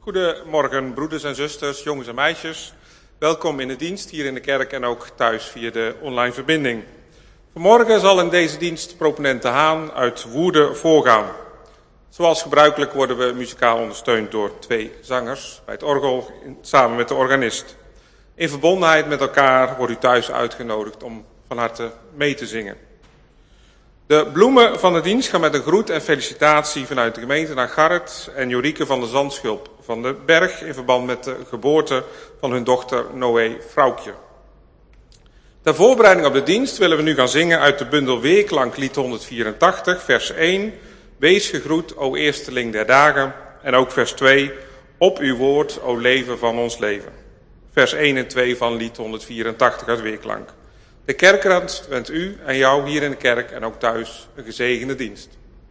Goedemorgen, broeders en zusters, jongens en meisjes. Welkom in de dienst hier in de kerk en ook thuis via de online verbinding. Vanmorgen zal in deze dienst proponent De Haan uit Woerden voorgaan. Zoals gebruikelijk worden we muzikaal ondersteund door 2 zangers bij het orgel samen met de organist. In verbondenheid met elkaar wordt u thuis uitgenodigd om van harte mee te zingen. De bloemen van de dienst gaan met een groet en felicitatie vanuit de gemeente naar Garret en Jorieke van de Zandschulp van de Berg in verband met de geboorte van hun dochter Noé Vrouwtje. Ter voorbereiding op de dienst willen we nu gaan zingen uit de bundel Weerklank lied 184, vers 1. Wees gegroet, o eersteling der dagen. En ook vers 2. Op uw woord, o leven van ons leven. Vers 1 en 2 van lied 184 uit Weerklank. De kerkraad wenst u en jou hier in de kerk en ook thuis een gezegende dienst.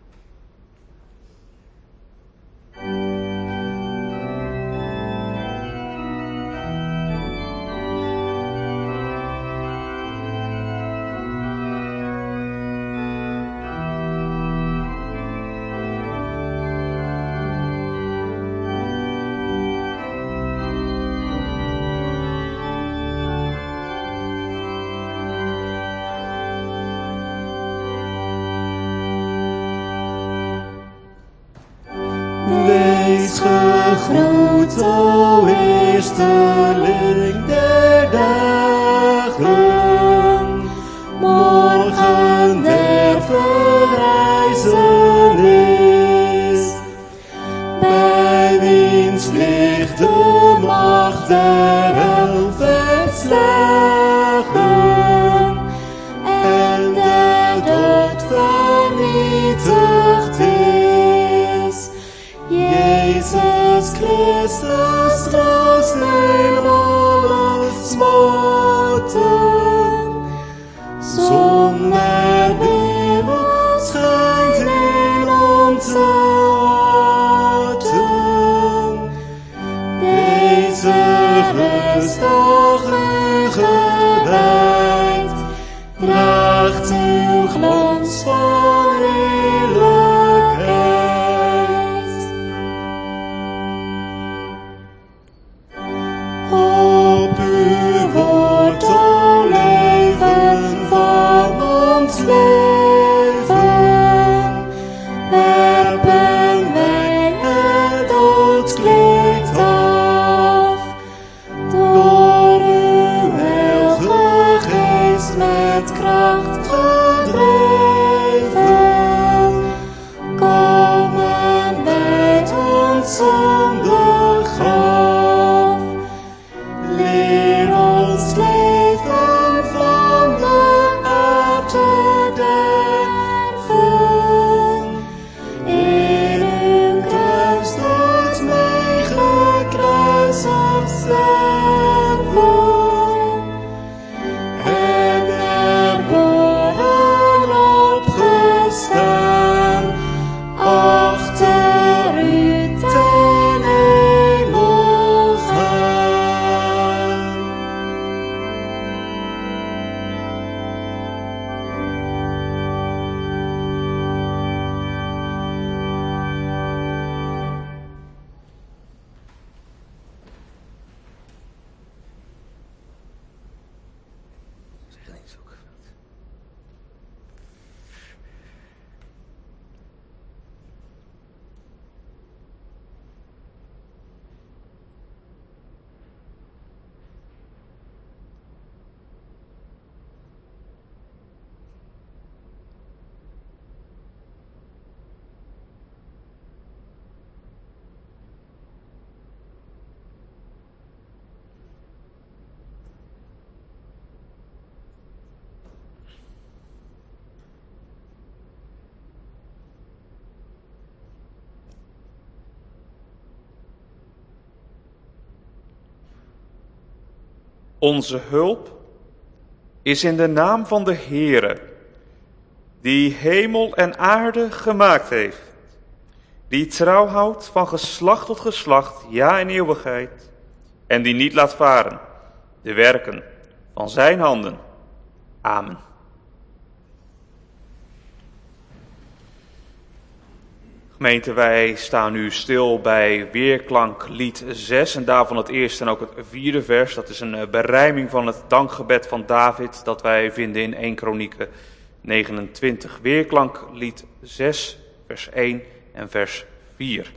Gegroet, o eersteling der dagen, morgen der verrijzenis, bij wiens licht de macht der hel verslagen en der dood vernietigd is. Jezus Christus, troost in alle smarten, zon der wereld schijnt in onze harten. Deze rustdag u gewijd, draagt uw glans van heerlijkheid. Op uw woord, o leven van ons leven, werpen wij het doodskleed af. Door uw heilige geest met kracht gedreven, komen wij ons zonder graf. Leer ons leven van de aard te derven. In uw kruis tot mij gekruisigd sterven. En erboven opgestaan, achter u ten hemel gaan. Onze hulp is in de naam van de Heere, die hemel en aarde gemaakt heeft, die trouw houdt van geslacht tot geslacht, ja in eeuwigheid, en die niet laat varen de werken van zijn handen. Amen. Gemeente, wij staan nu stil bij Weerklank lied 6 en daarvan het eerste en ook het vierde vers. Dat is een berijming van het dankgebed van David dat wij vinden in 1 Kronieken 29. Weerklank lied 6, vers 1 en vers 4.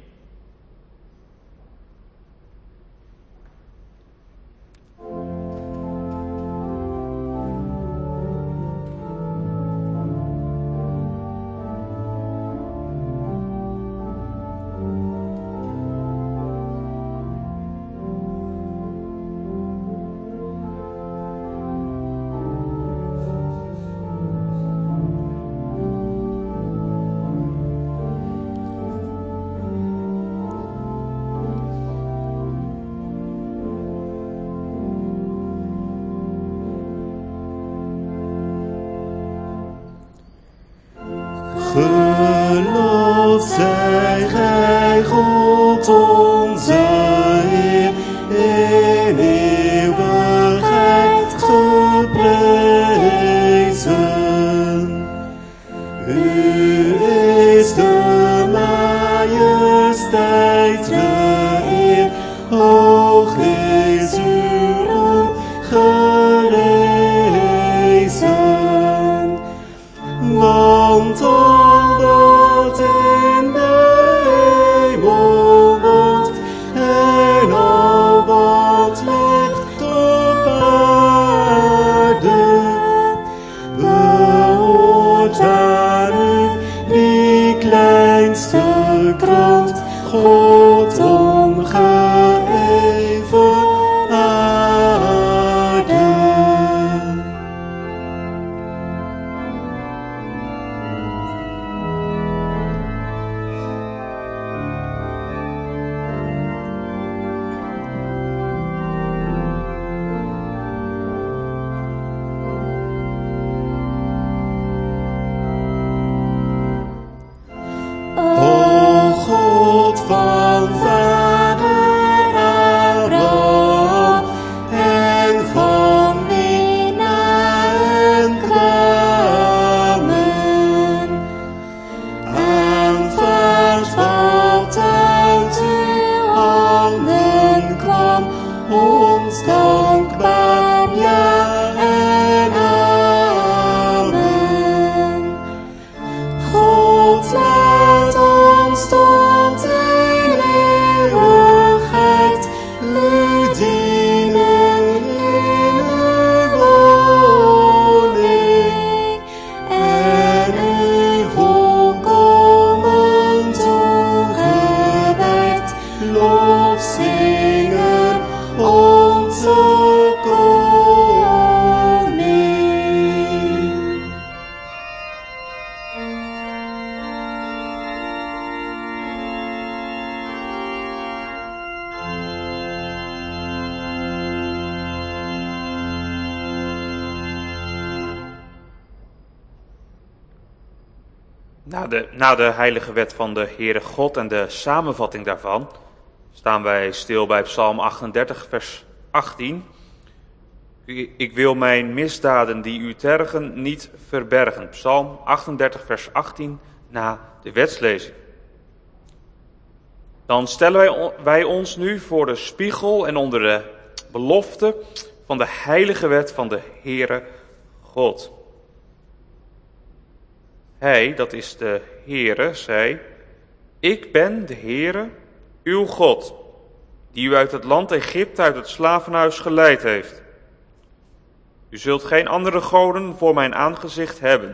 Geloof zij gij God onze Heer, in eeuwigheid geprezen. U is de majesteit geëerd, hoog is uw roem gerezen. Want al wat in de hemel woont en al wat ligt op aarde, behoort aan u, die kleinste kracht, God ongeëvenaarde. O God van vader Abraham en van Mina en kwamen, aanvaard wat uit uw handen kwam, ons dankbaar ja en amen. God laat ons tot in eeuwigheid u dienen in uw woning en uw volkomen toegewijd lof zingen onze koning. Na de heilige wet van de Heere God en de samenvatting daarvan staan wij stil bij Psalm 38, vers 18. Ik wil mijn misdaden die u tergen niet verbergen. Psalm 38, vers 18 na de wetslezing. Dan stellen wij ons nu voor de spiegel en onder de belofte van de heilige wet van de Heere God. Hij, dat is de Heere, zei: Ik ben de Heere, uw God, die u uit het land Egypte, uit het slavenhuis geleid heeft. U zult geen andere goden voor mijn aangezicht hebben.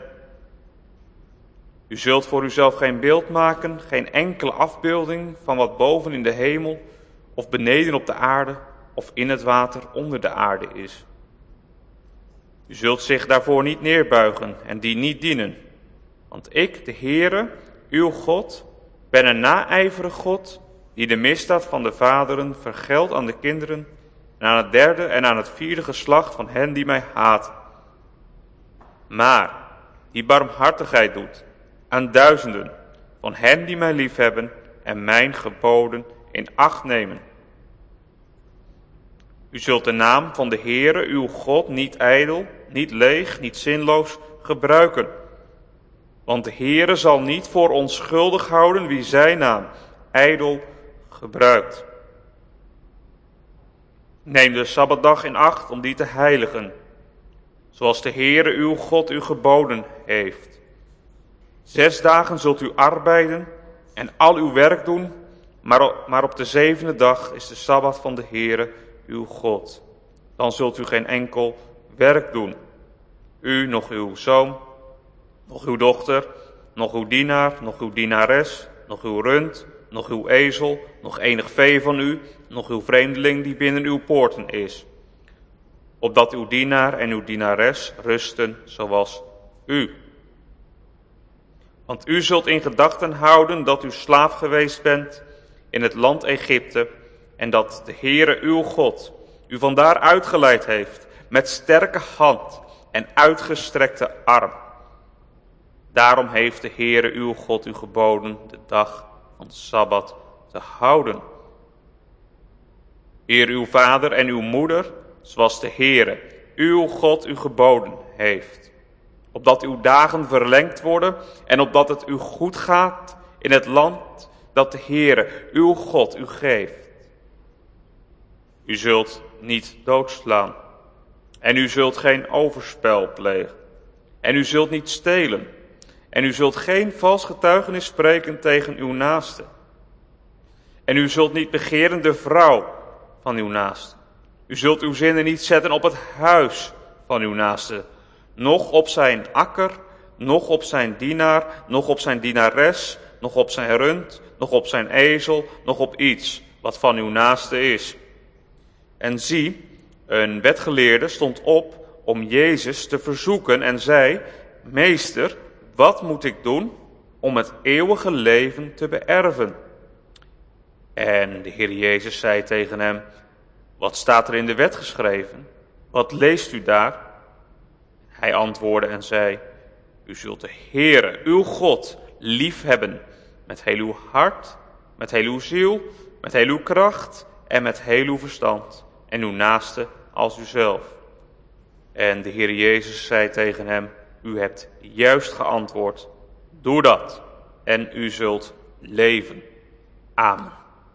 U zult voor uzelf geen beeld maken, geen enkele afbeelding van wat boven in de hemel, of beneden op de aarde, of in het water onder de aarde is. U zult zich daarvoor niet neerbuigen en die niet dienen. Want ik, de Heere, uw God, ben een naijverig God, die de misdaad van de vaderen vergeldt aan de kinderen, en aan het derde en aan het vierde geslacht van hen die mij haten. Maar die barmhartigheid doet aan duizenden van hen die mij liefhebben en mijn geboden in acht nemen. U zult de naam van de Heere, uw God, niet ijdel, niet leeg, niet zinloos gebruiken. Want de Heere zal niet voor onschuldig houden wie zijn naam ijdel gebruikt. Neem de Sabbatdag in acht om die te heiligen, zoals de Heere uw God u geboden heeft. 6 dagen zult u arbeiden en al uw werk doen, maar op de 7e dag is de Sabbat van de Heere uw God. Dan zult u geen enkel werk doen. U, nog uw zoon, nog uw dochter, nog uw dienaar, nog uw dienares, nog uw rund, nog uw ezel, nog enig vee van u, nog uw vreemdeling die binnen uw poorten is. Opdat uw dienaar en uw dienares rusten zoals u. Want u zult in gedachten houden dat u slaaf geweest bent in het land Egypte en dat de Heere uw God u vandaar uitgeleid heeft met sterke hand en uitgestrekte arm. Daarom heeft de Heere uw God u geboden de dag van de Sabbat te houden. Eer uw vader en uw moeder, zoals de Heere uw God u geboden heeft. Opdat uw dagen verlengd worden en opdat het u goed gaat in het land dat de Heere uw God u geeft. U zult niet doodslaan en u zult geen overspel plegen en u zult niet stelen en u zult geen vals getuigenis spreken tegen uw naaste. En u zult niet begeren de vrouw van uw naaste. U zult uw zinnen niet zetten op het huis van uw naaste, noch op zijn akker, noch op zijn dienaar, noch op zijn dienares, noch op zijn rund, noch op zijn ezel, noch op iets wat van uw naaste is. En zie, een wetgeleerde stond op om Jezus te verzoeken en zei: Meester, wat moet ik doen om het eeuwige leven te beërven? En de Heer Jezus zei tegen hem: Wat staat er in de wet geschreven? Wat leest u daar? Hij antwoordde en zei: U zult de Heere, uw God, liefhebben met heel uw hart, met heel uw ziel, met heel uw kracht en met heel uw verstand. En uw naaste als uzelf. En de Heer Jezus zei tegen hem: U hebt juist geantwoord. Doe dat en u zult leven. Amen.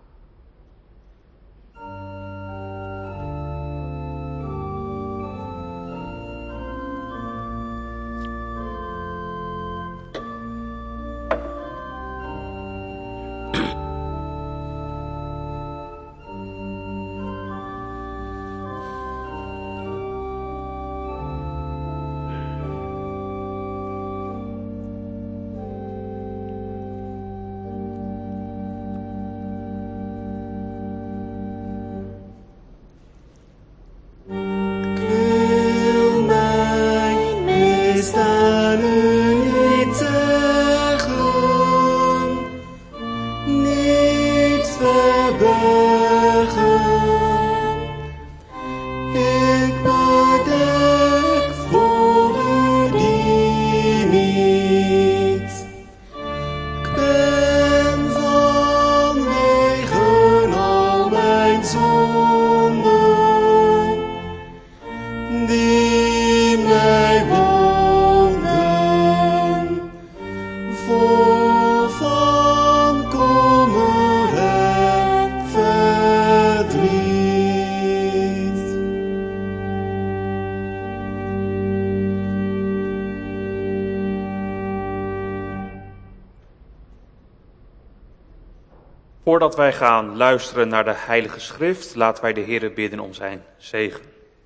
Voordat wij gaan luisteren naar de Heilige Schrift, laten wij de Heere bidden om zijn zegen.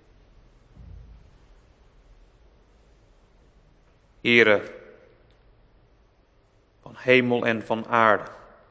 Heere van hemel en van aarde,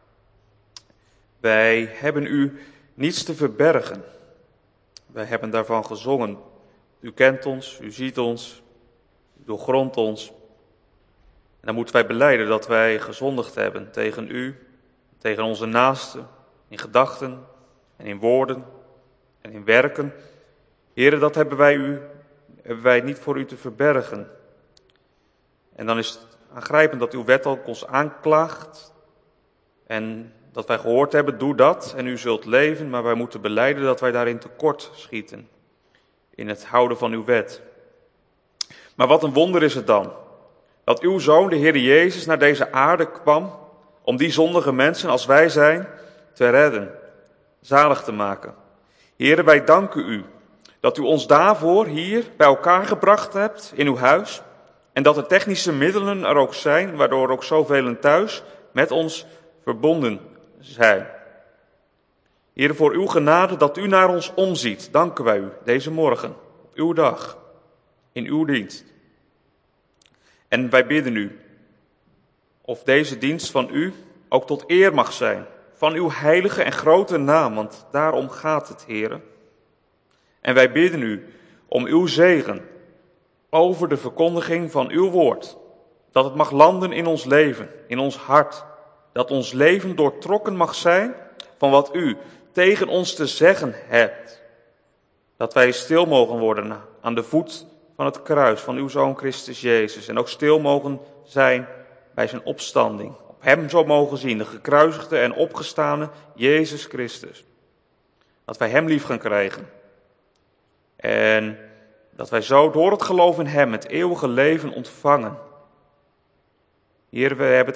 wij hebben u niets te verbergen. Wij hebben daarvan gezongen. U kent ons, u ziet ons, u doorgrondt ons. En dan moeten wij belijden dat wij gezondigd hebben tegen u, tegen onze naasten, in gedachten en in woorden en in werken. Heere, dat hebben wij niet voor u te verbergen. En dan is het aangrijpend dat uw wet ook ons aanklaagt. En dat wij gehoord hebben, doe dat en u zult leven. Maar wij moeten belijden dat wij daarin tekort schieten. In het houden van uw wet. Maar wat een wonder is het dan. dat uw Zoon, de Heer Jezus, naar deze aarde kwam om die zondige mensen als wij zijn te redden, zalig te maken. Heere, wij danken u dat u ons daarvoor hier bij elkaar gebracht hebt in uw huis en dat de technische middelen er ook zijn, waardoor ook zoveel thuis met ons verbonden zijn. Heere, voor uw genade dat u naar ons omziet, danken wij u deze morgen, op uw dag, in uw dienst. En wij bidden u of deze dienst van u ook tot eer mag zijn van uw heilige en grote naam, want daarom gaat het, Heere. En wij bidden u om uw zegen over de verkondiging van uw woord, dat het mag landen in ons leven, in ons hart, dat ons leven doortrokken mag zijn van wat u tegen ons te zeggen hebt. Dat wij stil mogen worden aan de voet van het kruis van uw Zoon Christus Jezus en ook stil mogen zijn bij zijn opstanding. Op hem zo mogen zien, de gekruisigde en opgestane Jezus Christus. Dat wij hem lief gaan krijgen. En dat wij zo door het geloof in hem het eeuwige leven ontvangen. Heer, we hebben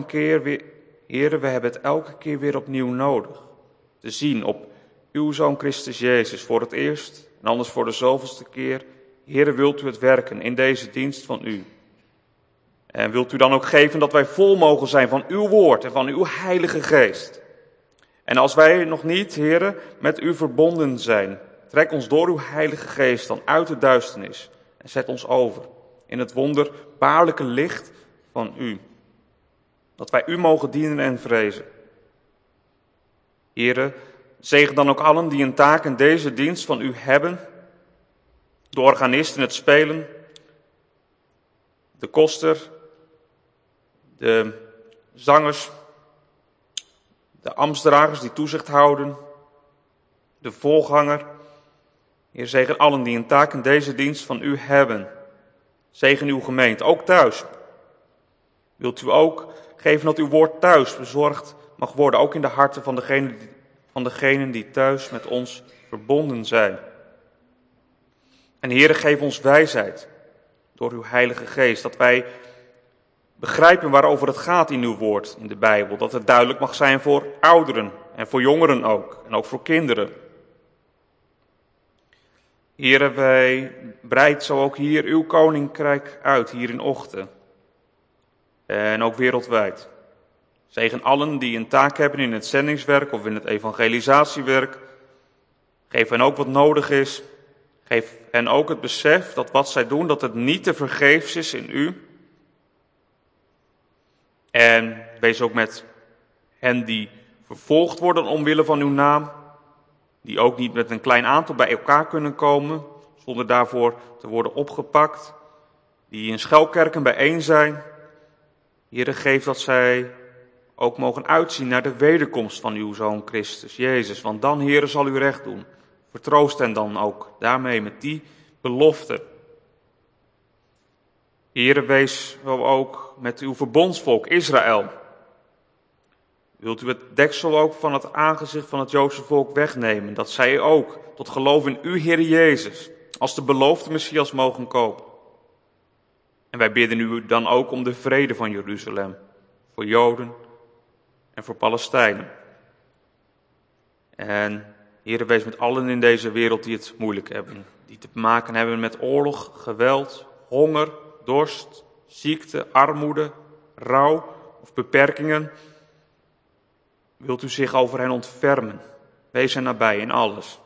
het elke keer weer opnieuw nodig. Te zien op uw Zoon Christus Jezus voor het eerst en anders voor de zoveelste keer. Heere, wilt u het werken in deze dienst van u? En wilt u dan ook geven dat wij vol mogen zijn van uw woord en van uw heilige geest? En als wij nog niet, Heere, met u verbonden zijn, trek ons door uw heilige geest dan uit de duisternis en zet ons over in het wonderbaarlijke licht van u. Dat wij u mogen dienen en vrezen. Heere, zegen dan ook allen die een taak in deze dienst van u hebben. De organist in het spelen, de koster, de zangers, de ambtsdragers die toezicht houden, de voorganger. Heer, zegen allen die een taak in deze dienst van u hebben. Zegen uw gemeente, ook thuis. Wilt u ook geven dat uw woord thuis bezorgd mag worden, ook in de harten van degenen die thuis met ons verbonden zijn. En Heere, geef ons wijsheid door uw heilige geest, dat wij begrijpen waarover het gaat in uw woord, in de Bijbel. Dat het duidelijk mag zijn voor ouderen en voor jongeren ook, en ook voor kinderen. Heere, wij breidt zo ook hier uw koninkrijk uit, hier in Ochten. En ook wereldwijd. Zegen allen die een taak hebben in het zendingswerk of in het evangelisatiewerk. Geef hen ook wat nodig is. Geef hen ook het besef dat wat zij doen, dat het niet te vergeefs is in u. En wees ook met hen die vervolgd worden omwille van uw naam. Die ook niet met een klein aantal bij elkaar kunnen komen, zonder daarvoor te worden opgepakt. Die in schuilkerken bijeen zijn. Heere, geef dat zij ook mogen uitzien naar de wederkomst van uw Zoon Christus Jezus. Want dan, Heere, zal u recht doen. Vertroost hen dan ook daarmee met die belofte. Heere, wees wel ook met uw verbondsvolk Israël. Wilt u het deksel ook van het aangezicht van het Joodse volk wegnemen, dat zij ook tot geloof in u, Heere Jezus, als de beloofde Messias mogen komen. En wij bidden u dan ook om de vrede van Jeruzalem, voor Joden en voor Palestijnen. En Heere, wees met allen in deze wereld die het moeilijk hebben, die te maken hebben met oorlog, geweld, honger, dorst, ziekte, armoede, rouw of beperkingen. Wilt u zich over hen ontfermen? Wees hen nabij in alles.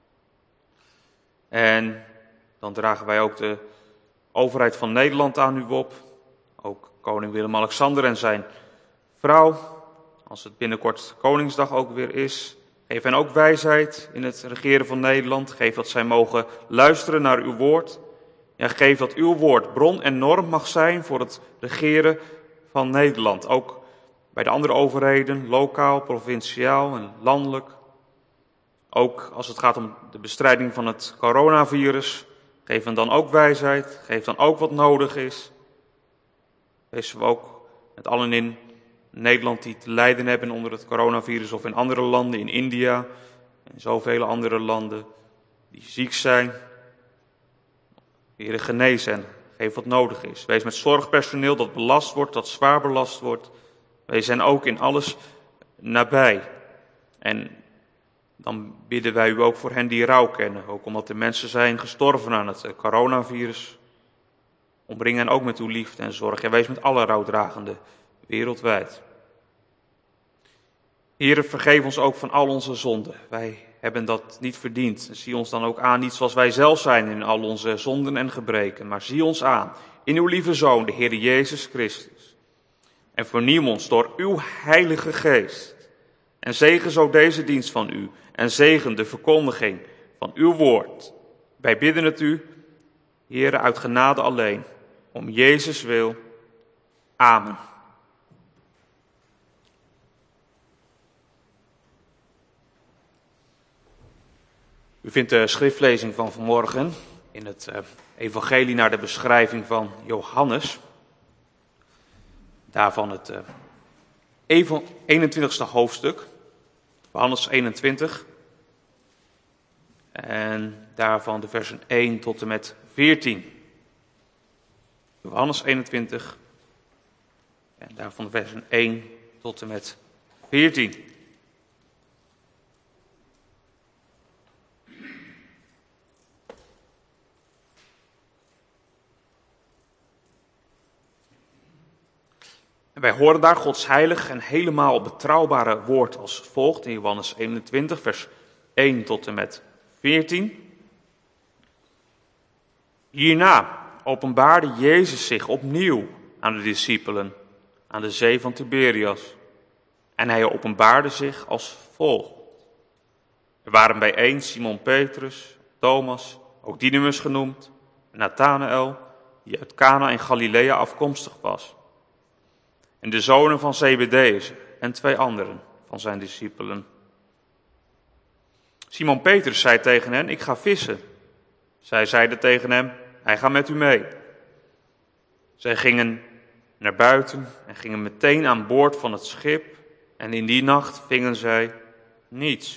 En dan dragen wij ook de overheid van Nederland aan u op. Ook koning Willem-Alexander en zijn vrouw. Als het binnenkort Koningsdag ook weer is. Geef hen ook wijsheid in het regeren van Nederland. Geef dat zij mogen luisteren naar uw woord. Ja, geef dat uw woord bron en norm mag zijn voor het regeren van Nederland. Ook bij de andere overheden, lokaal, provinciaal en landelijk. Ook als het gaat om de bestrijding van het coronavirus. Geef hen dan ook wijsheid. Geef dan ook wat nodig is. Wees we ook met allen in Nederland die te lijden hebben onder het coronavirus. Of in andere landen, in India. En zoveel andere landen die ziek zijn. Heere, genees hen. Geef wat nodig is. Wees met zorgpersoneel dat belast wordt, dat zwaar belast wordt. Wees hen ook in alles nabij. En dan bidden wij u ook voor hen die rouw kennen. Ook omdat er mensen zijn gestorven aan het coronavirus. Omring hen ook met uw liefde en zorg. En wees met alle rouwdragenden wereldwijd. Heere, vergeef ons ook van al onze zonden. Wij hebben dat niet verdiend. Zie ons dan ook aan, niet zoals wij zelf zijn in al onze zonden en gebreken. Maar zie ons aan in uw lieve Zoon, de Heer Jezus Christus. En vernieuw ons door uw Heilige Geest. En zegen zo deze dienst van u. En zegen de verkondiging van uw woord. Wij bidden het u, Heere, uit genade alleen. Om Jezus wil. Amen. U vindt de schriftlezing van vanmorgen in het evangelie naar de beschrijving van Johannes. Daarvan het 21ste hoofdstuk, Johannes 21. En daarvan de versen 1 tot en met 14. Johannes 21. En daarvan de versen 1 tot en met 14. En wij horen daar Gods heilig en helemaal betrouwbare woord als volgt in Johannes 21, vers 1 tot en met 14. Hierna openbaarde Jezus zich opnieuw aan de discipelen aan de zee van Tiberias. En hij openbaarde zich als volgt. Er waren bijeen Simon Petrus, Thomas, ook Didymus genoemd, en Nathanael, die uit Cana in Galilea afkomstig was. En de zonen van Zebedeus en 2 anderen van zijn discipelen. Simon Petrus zei tegen hen, ik ga vissen. Zij zeiden tegen hem, hij gaat met u mee. Zij gingen naar buiten en gingen meteen aan boord van het schip. En in die nacht vingen zij niets.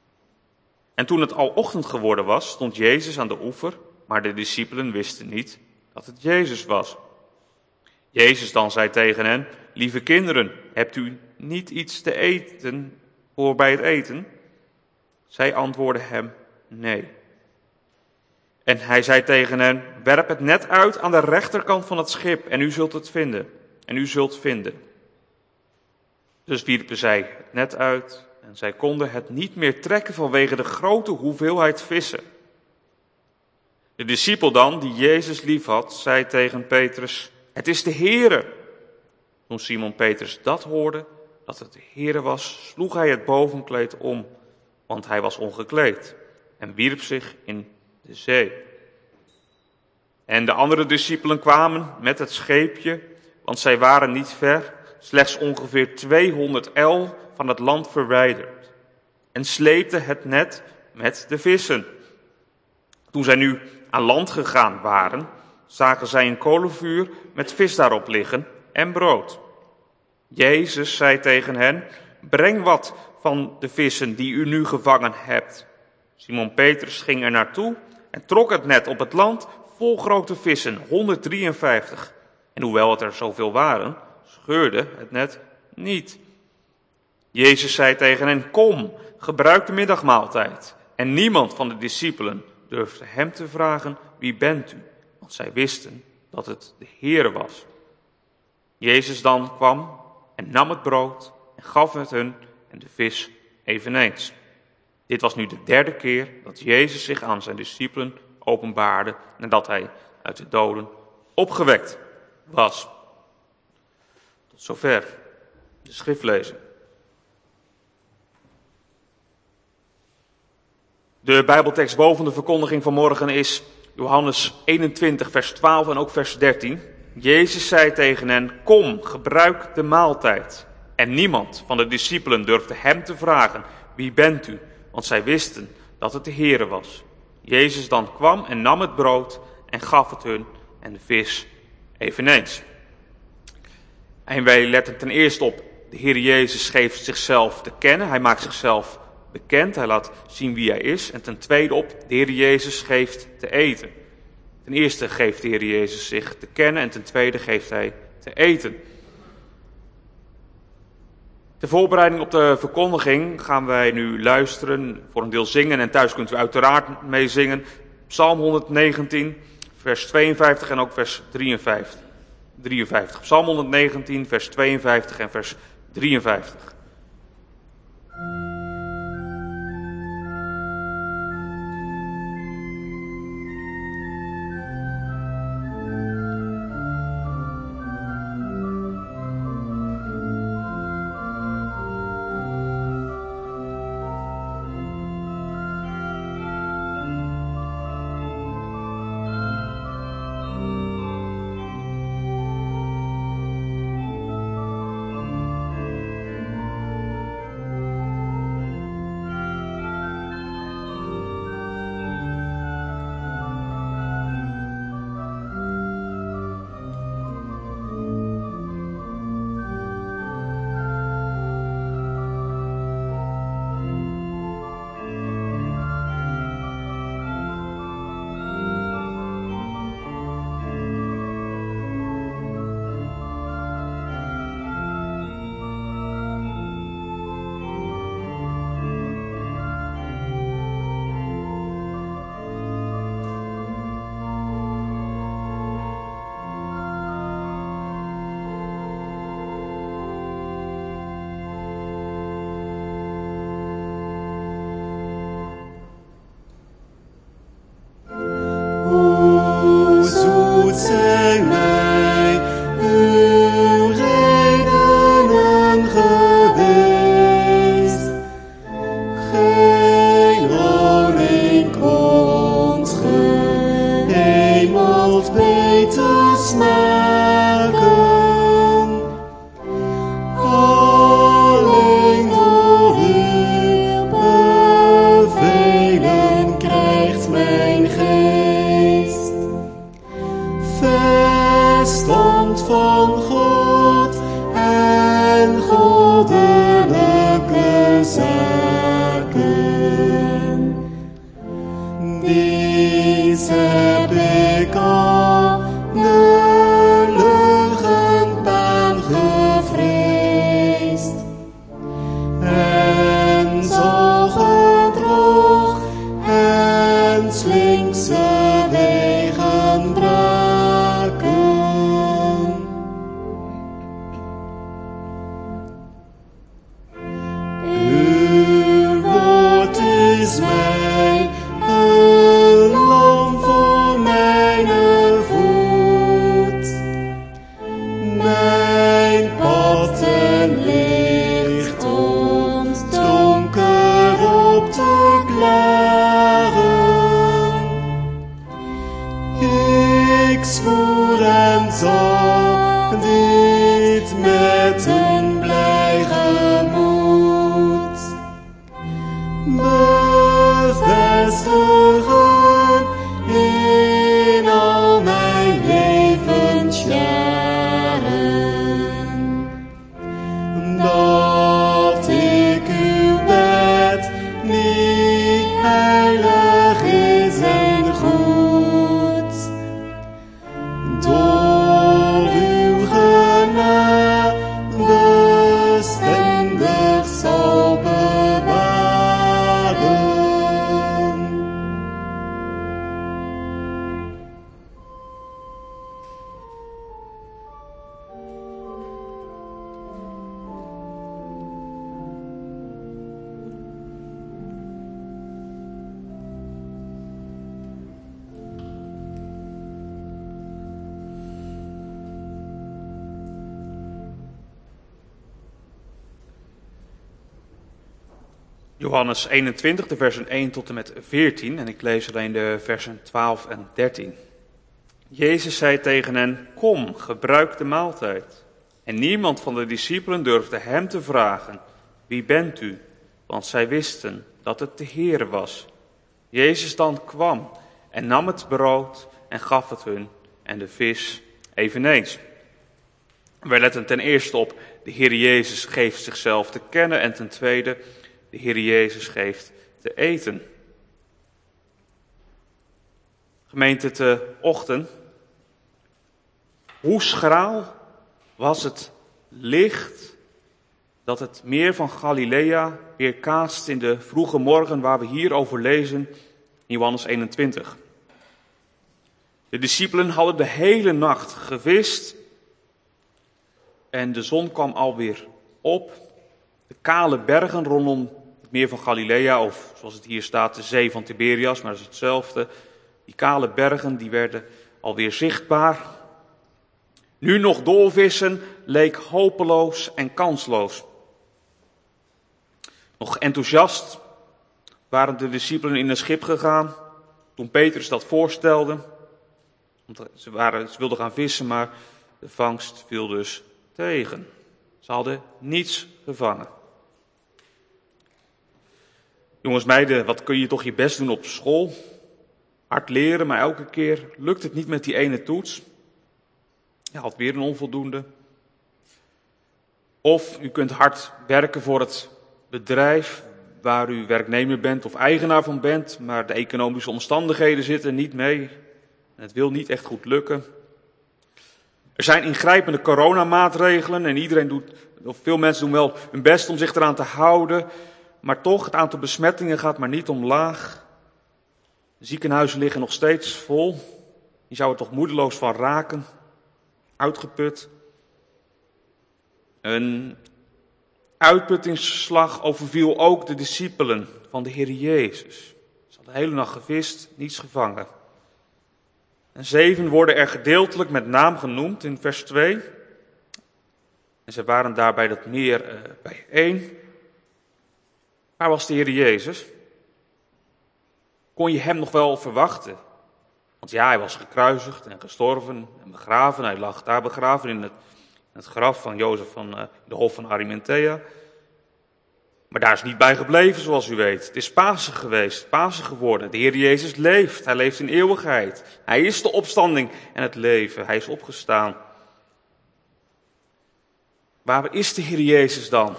En toen het al ochtend geworden was, stond Jezus aan de oever, maar de discipelen wisten niet dat het Jezus was. Jezus dan zei tegen hen, lieve kinderen, hebt u niet iets te eten voor bij het eten? Zij antwoordden hem, nee. En hij zei tegen hen, werp het net uit aan de rechterkant van het schip en u zult het vinden. En u zult vinden. Dus wierpen zij het net uit en zij konden het niet meer trekken vanwege de grote hoeveelheid vissen. De discipel dan, die Jezus liefhad, zei tegen Petrus, het is de Heere. Toen Simon Petrus dat hoorde, dat het de Heere was, sloeg hij het bovenkleed om, want hij was ongekleed, en wierp zich in de zee. En de andere discipelen kwamen met het scheepje, want zij waren niet ver, slechts ongeveer 200 el van het land verwijderd, en sleepten het net met de vissen. Toen zij nu aan land gegaan waren, zagen zij een kolenvuur met vis daarop liggen en brood. Jezus zei tegen hen, breng wat van de vissen die u nu gevangen hebt. Simon Petrus ging er naartoe en trok het net op het land vol grote vissen, 153. En hoewel het er zoveel waren, scheurde het net niet. Jezus zei tegen hen, kom, gebruik de middagmaaltijd. En niemand van de discipelen durfde hem te vragen, wie bent u? Want zij wisten dat het de Heer was. Jezus dan kwam en nam het brood en gaf het hun en de vis eveneens. Dit was nu de 3e keer dat Jezus zich aan zijn discipelen openbaarde nadat hij uit de doden opgewekt was. Tot zover de schriftlezing. De Bijbeltekst boven de verkondiging van morgen is Johannes 21 vers 12 en ook vers 13. Jezus zei tegen hen, kom, gebruik de maaltijd. En niemand van de discipelen durfde hem te vragen, wie bent u? Want zij wisten dat het de Heere was. Jezus dan kwam en nam het brood en gaf het hun en de vis eveneens. En wij letten ten eerste op, de Heer Jezus geeft zichzelf te kennen. Hij maakt zichzelf bekend, hij laat zien wie hij is. En ten tweede op, de Heer Jezus geeft te eten. Ten eerste geeft de Heer Jezus zich te kennen en ten tweede geeft hij te eten. Ter voorbereiding op de verkondiging gaan wij nu luisteren, voor een deel zingen en thuis kunt u uiteraard meezingen. Psalm 119, vers 52 en ook vers 53. Psalm 119, vers 52 en vers 53. Hoe zoet zijn mij uw redenen geweest. Geen honing komt gehemeld beter smaken. Alleen door uw bevelen krijgt mijn geest verstand van God en goddelijke zaken. Dies heb ik al de leugenbaan gevreesd en zal gedroog en slinkse wegen braken. Uw woord is mij een lamp voor mijn voet, mijn pad een licht om donker op te klaren. Ik zwoer en zal dit met een blij gemoed bevestigen in al mijn levensjaren, dat ik uw wet niet heilig is en goed, door uw genade bestendig zal bewaren. Johannes 21, de versen 1 tot en met 14, en ik lees alleen de versen 12 en 13. Jezus zei tegen hen, kom, gebruik de maaltijd. En niemand van de discipelen durfde hem te vragen, wie bent u? Want zij wisten dat het de Heere was. Jezus dan kwam en nam het brood en gaf het hun, en de vis eveneens. Wij letten ten eerste op, de Heer Jezus geeft zichzelf te kennen, en ten tweede, de Heer Jezus geeft te eten. Gemeente te ochtend. Hoe schraal was het licht dat het meer van Galilea weerkaatst in de vroege morgen waar we hierover lezen in Johannes 21. De discipelen hadden de hele nacht gevist en de zon kwam alweer op. De kale bergen rondom het meer van Galilea, of zoals het hier staat, de zee van Tiberias, maar dat is hetzelfde. Die kale bergen die werden alweer zichtbaar. Nu nog doorvissen leek hopeloos en kansloos. Nog enthousiast waren de discipelen in een schip gegaan toen Petrus dat voorstelde. Want ze wilden gaan vissen, maar de vangst viel dus tegen. Ze hadden niets gevangen. Jongens, meiden, wat kun je toch je best doen op school? Hard leren, maar elke keer lukt het niet met die ene toets. Je had weer een onvoldoende. Of u kunt hard werken voor het bedrijf waar u werknemer bent of eigenaar van bent, maar de economische omstandigheden zitten niet mee. En het wil niet echt goed lukken. Er zijn ingrijpende coronamaatregelen en veel mensen doen wel hun best om zich eraan te houden. Maar toch, het aantal besmettingen gaat maar niet omlaag. De ziekenhuizen liggen nog steeds vol. Je zou er toch moedeloos van raken. Uitgeput. Een uitputtingsslag overviel ook de discipelen van de Heer Jezus. Ze hadden de hele nacht gevist, niets gevangen. En 7 worden er gedeeltelijk met naam genoemd in vers 2. En ze waren daarbij dat meer bijeen. Waar was de Heer Jezus? Kon je hem nog wel verwachten? Want ja, hij was gekruisigd en gestorven en begraven. Hij lag daar begraven in het graf van Jozef van de hof van Arimathea. Maar daar is niet bij gebleven, zoals u weet. Het is Pasen geweest, Pasen geworden. De Heer Jezus leeft, hij leeft in eeuwigheid. Hij is de opstanding en het leven, hij is opgestaan. Waar is de Heer Jezus dan?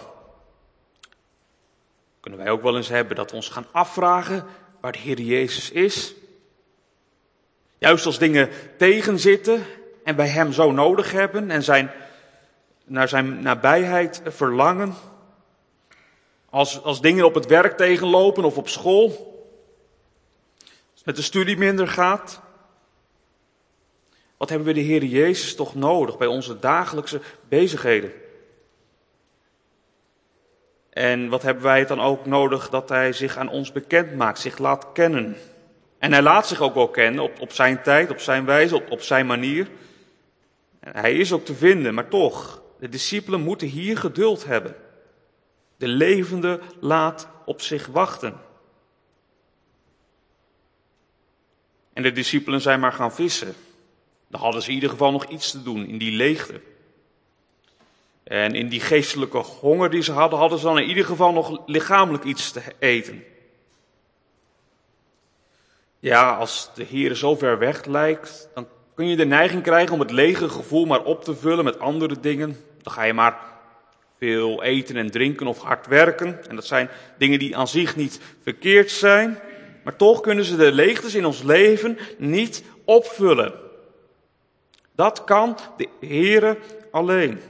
Kunnen wij ook wel eens hebben dat we ons gaan afvragen waar de Heer Jezus is? Juist als dingen tegenzitten en wij hem zo nodig hebben en naar zijn nabijheid verlangen. Als dingen op het werk tegenlopen of op school. Als het met de studie minder gaat. Wat hebben we de Heer Jezus toch nodig bij onze dagelijkse bezigheden? En wat hebben wij het dan ook nodig dat hij zich aan ons bekend maakt, zich laat kennen. En hij laat zich ook wel kennen op zijn tijd, op zijn wijze, op zijn manier. En hij is ook te vinden, maar toch, de discipelen moeten hier geduld hebben. De levende laat op zich wachten. En de discipelen zijn maar gaan vissen. Dan hadden ze in ieder geval nog iets te doen in die leegte. En in die geestelijke honger die ze hadden, hadden ze dan in ieder geval nog lichamelijk iets te eten. Ja, als de Heer zo ver weg lijkt, dan kun je de neiging krijgen om het lege gevoel maar op te vullen met andere dingen. Dan ga je maar veel eten en drinken of hard werken. En dat zijn dingen die aan zich niet verkeerd zijn. Maar toch kunnen ze de leegtes in ons leven niet opvullen. Dat kan de Heere alleen.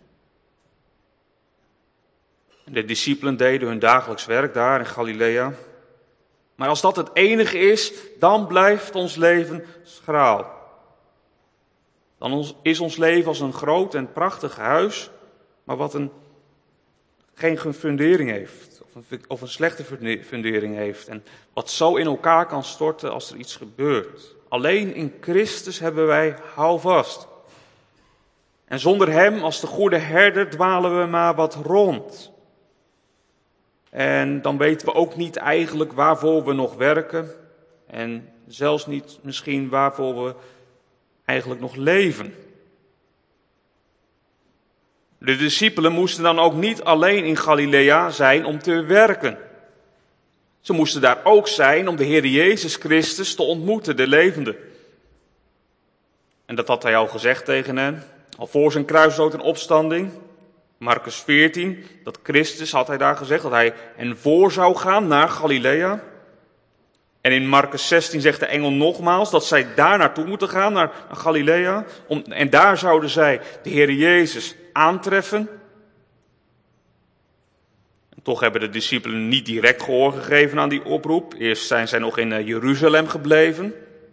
De discipelen deden hun dagelijks werk daar in Galilea. Maar als dat het enige is, dan blijft ons leven schraal. Dan is ons leven als een groot en prachtig huis, maar wat geen fundering heeft. Of een slechte fundering heeft. En wat zo in elkaar kan storten als er iets gebeurt. Alleen in Christus hebben wij houvast. En zonder hem als de goede herder dwalen we maar wat rond. En dan weten we ook niet eigenlijk waarvoor we nog werken. En zelfs niet misschien waarvoor we eigenlijk nog leven. De discipelen moesten dan ook niet alleen in Galilea zijn om te werken. Ze moesten daar ook zijn om de Heer Jezus Christus te ontmoeten, de levende. En dat had hij al gezegd tegen hen, al voor zijn kruisdood en opstanding. Marcus 14, dat Christus, had hij daar gezegd, dat hij hen voor zou gaan naar Galilea. En in Markus 16 zegt de engel nogmaals dat zij daar naartoe moeten gaan, naar Galilea. En daar zouden zij de Heer Jezus aantreffen. En toch hebben de discipelen niet direct gehoor gegeven aan die oproep. Eerst zijn zij nog in Jeruzalem gebleven.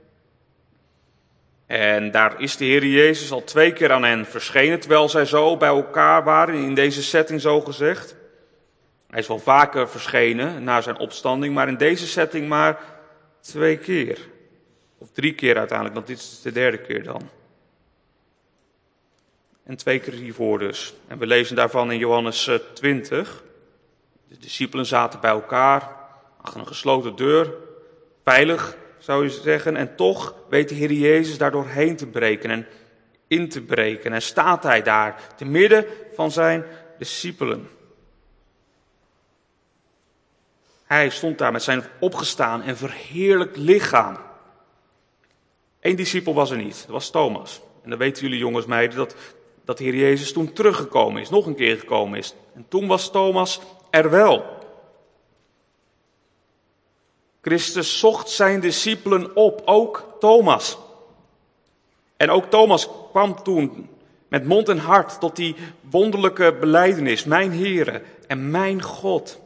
En daar is de Heer Jezus al 2 keer aan hen verschenen, terwijl zij zo bij elkaar waren, in deze setting zo gezegd. Hij is wel vaker verschenen na zijn opstanding, maar in deze setting maar 2 keer. Of 3 keer uiteindelijk, want dit is de 3e keer dan. En 2 keer hiervoor dus. En we lezen daarvan in Johannes 20. De discipelen zaten bij elkaar, achter een gesloten deur, veilig zou je zeggen. En toch weet de Heer Jezus daar doorheen te breken en in te breken. En staat hij daar, te midden van zijn discipelen. Hij stond daar met zijn opgestaan en verheerlijkt lichaam. 1 discipel was er niet, dat was Thomas. En dan weten jullie jongens, meiden, dat de Heer Jezus toen teruggekomen is, nog een keer gekomen is. En toen was Thomas er wel. Christus zocht zijn discipelen op, ook Thomas. En ook Thomas kwam toen met mond en hart tot die wonderlijke belijdenis, mijn Heere en mijn God.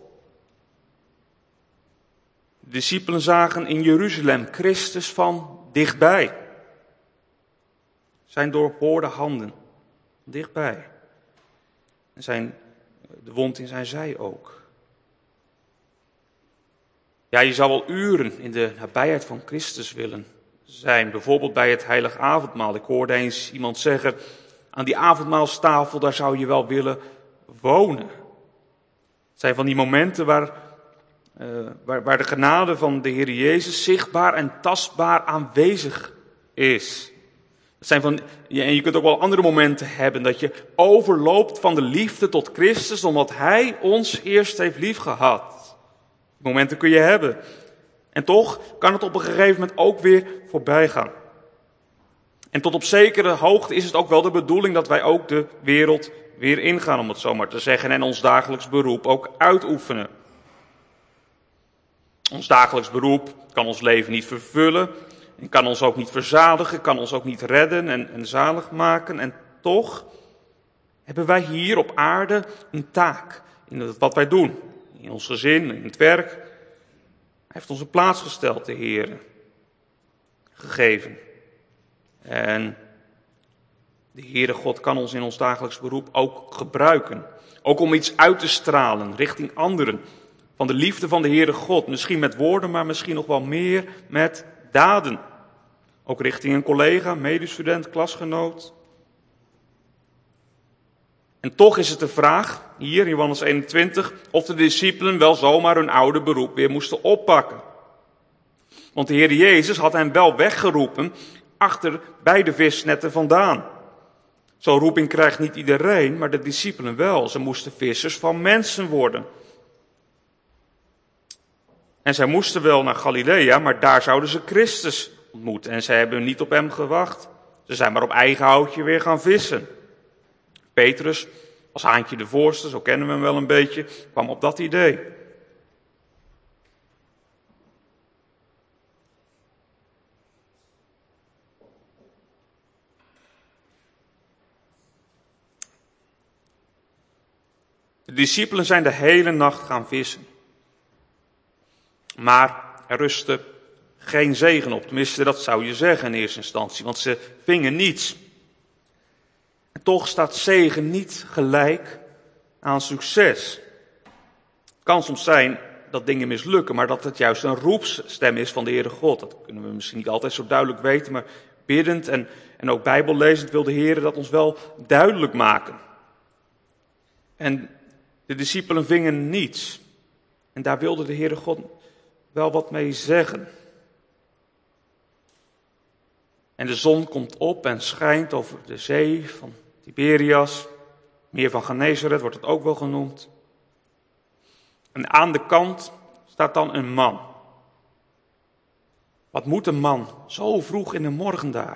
De discipelen zagen in Jeruzalem Christus van dichtbij. Zijn doorboorde handen, dichtbij. En de wond in zijn zij ook. Ja, je zou wel uren in de nabijheid van Christus willen zijn. Bijvoorbeeld bij het heilige avondmaal. Ik hoorde eens iemand zeggen, aan die avondmaalstafel, daar zou je wel willen wonen. Het zijn van die momenten waar de genade van de Heer Jezus zichtbaar en tastbaar aanwezig is. Het zijn en je kunt ook wel andere momenten hebben dat je overloopt van de liefde tot Christus, omdat Hij ons eerst heeft liefgehad. Die momenten kun je hebben. En toch kan het op een gegeven moment ook weer voorbij gaan. En tot op zekere hoogte is het ook wel de bedoeling dat wij ook de wereld weer ingaan, om het zo maar te zeggen, en ons dagelijks beroep ook uitoefenen. Ons dagelijks beroep kan ons leven niet vervullen, en kan ons ook niet verzadigen, kan ons ook niet redden en zalig maken. En toch hebben wij hier op aarde een taak in wat wij doen. In ons gezin, in het werk. Hij heeft ons een plaats gesteld, de Heer. Gegeven. En de Heere God kan ons in ons dagelijks beroep ook gebruiken. Ook om iets uit te stralen richting anderen. Van de liefde van de Heere God. Misschien met woorden, maar misschien nog wel meer met daden. Ook richting een collega, medestudent, klasgenoot. En toch is het de vraag, hier in Johannes 21, of de discipelen wel zomaar hun oude beroep weer moesten oppakken. Want de Heer Jezus had hen wel weggeroepen achter bij de visnetten vandaan. Zo'n roeping krijgt niet iedereen, maar de discipelen wel. Ze moesten vissers van mensen worden. En zij moesten wel naar Galilea, maar daar zouden ze Christus ontmoeten. En zij hebben niet op hem gewacht. Ze zijn maar op eigen houtje weer gaan vissen. Petrus, als haantje de voorste, zo kennen we hem wel een beetje, kwam op dat idee. De discipelen zijn de hele nacht gaan vissen. Maar er rustte geen zegen op. Tenminste, dat zou je zeggen in eerste instantie, want ze vingen niets. En toch staat zegen niet gelijk aan succes. Het kan soms zijn dat dingen mislukken, maar dat het juist een roepstem is van de Heere God. Dat kunnen we misschien niet altijd zo duidelijk weten, maar biddend en ook bijbellezend wil de Heere dat ons wel duidelijk maken. En de discipelen vingen niets. En daar wilde de Heere God wel wat mee zeggen. En de zon komt op en schijnt over de zee van Tiberias. Meer van Genesaret wordt het ook wel genoemd. En aan de kant staat dan een man. Wat moet een man zo vroeg in de morgen daar?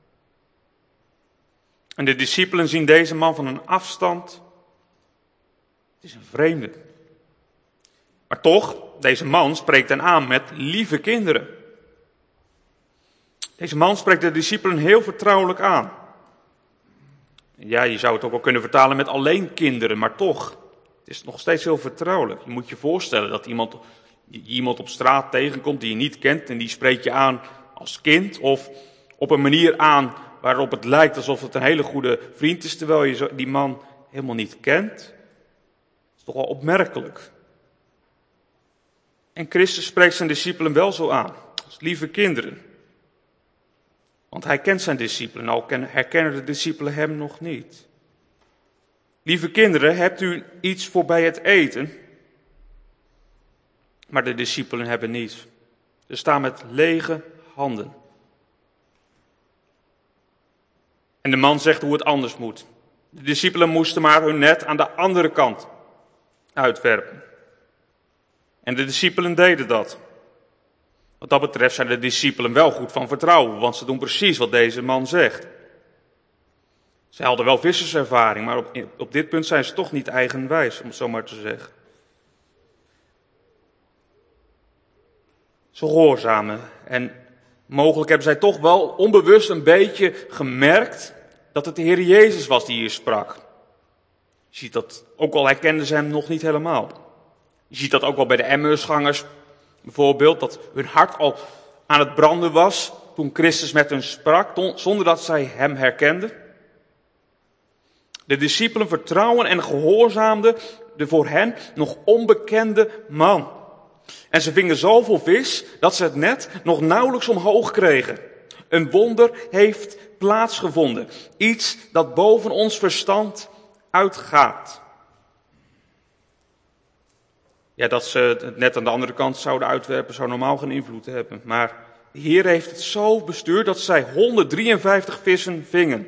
En de discipelen zien deze man van een afstand. Het is een vreemde. Maar toch, deze man spreekt hen aan met lieve kinderen. Deze man spreekt de discipelen heel vertrouwelijk aan. Ja, je zou het ook wel kunnen vertalen met alleen kinderen, maar toch. Het is nog steeds heel vertrouwelijk. Je moet je voorstellen dat iemand op straat tegenkomt die je niet kent en die spreekt je aan als kind of op een manier aan waarop het lijkt alsof het een hele goede vriend is, terwijl je die man helemaal niet kent. Dat is toch wel opmerkelijk. En Christus spreekt zijn discipelen wel zo aan, als lieve kinderen. Want hij kent zijn discipelen, al herkennen de discipelen hem nog niet. Lieve kinderen, hebt u iets voor bij het eten? Maar de discipelen hebben niets. Ze staan met lege handen. En de man zegt hoe het anders moet. De discipelen moesten maar hun net aan de andere kant uitwerpen. En de discipelen deden dat. Wat dat betreft zijn de discipelen wel goed van vertrouwen, want ze doen precies wat deze man zegt. Ze hadden wel visserservaring, maar op dit punt zijn ze toch niet eigenwijs, om het zo maar te zeggen. Ze gehoorzamen en mogelijk hebben zij toch wel onbewust een beetje gemerkt dat het de Heer Jezus was die hier sprak. Je ziet dat, ook al herkenden ze hem nog niet helemaal. Je ziet dat ook wel bij de Emmausgangers bijvoorbeeld, dat hun hart al aan het branden was toen Christus met hen sprak, zonder dat zij hem herkenden. De discipelen vertrouwen en gehoorzaamden de voor hen nog onbekende man. En ze vingen zoveel vis dat ze het net nog nauwelijks omhoog kregen. Een wonder heeft plaatsgevonden. Iets dat boven ons verstand uitgaat. Ja, dat ze het net aan de andere kant zouden uitwerpen, zou normaal geen invloed hebben. Maar de Heer heeft het zo bestuurd dat zij 153 vissen vingen.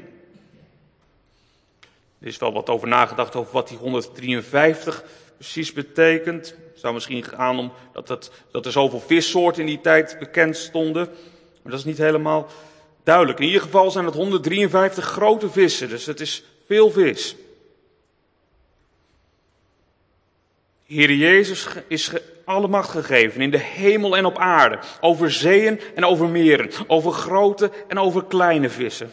Er is wel wat over nagedacht over wat die 153 precies betekent. Het zou misschien gaan om dat er zoveel vissoorten in die tijd bekend stonden. Maar dat is niet helemaal duidelijk. In ieder geval zijn het 153 grote vissen, dus het is veel vis. Heer Jezus is alle macht gegeven in de hemel en op aarde, over zeeën en over meren, over grote en over kleine vissen.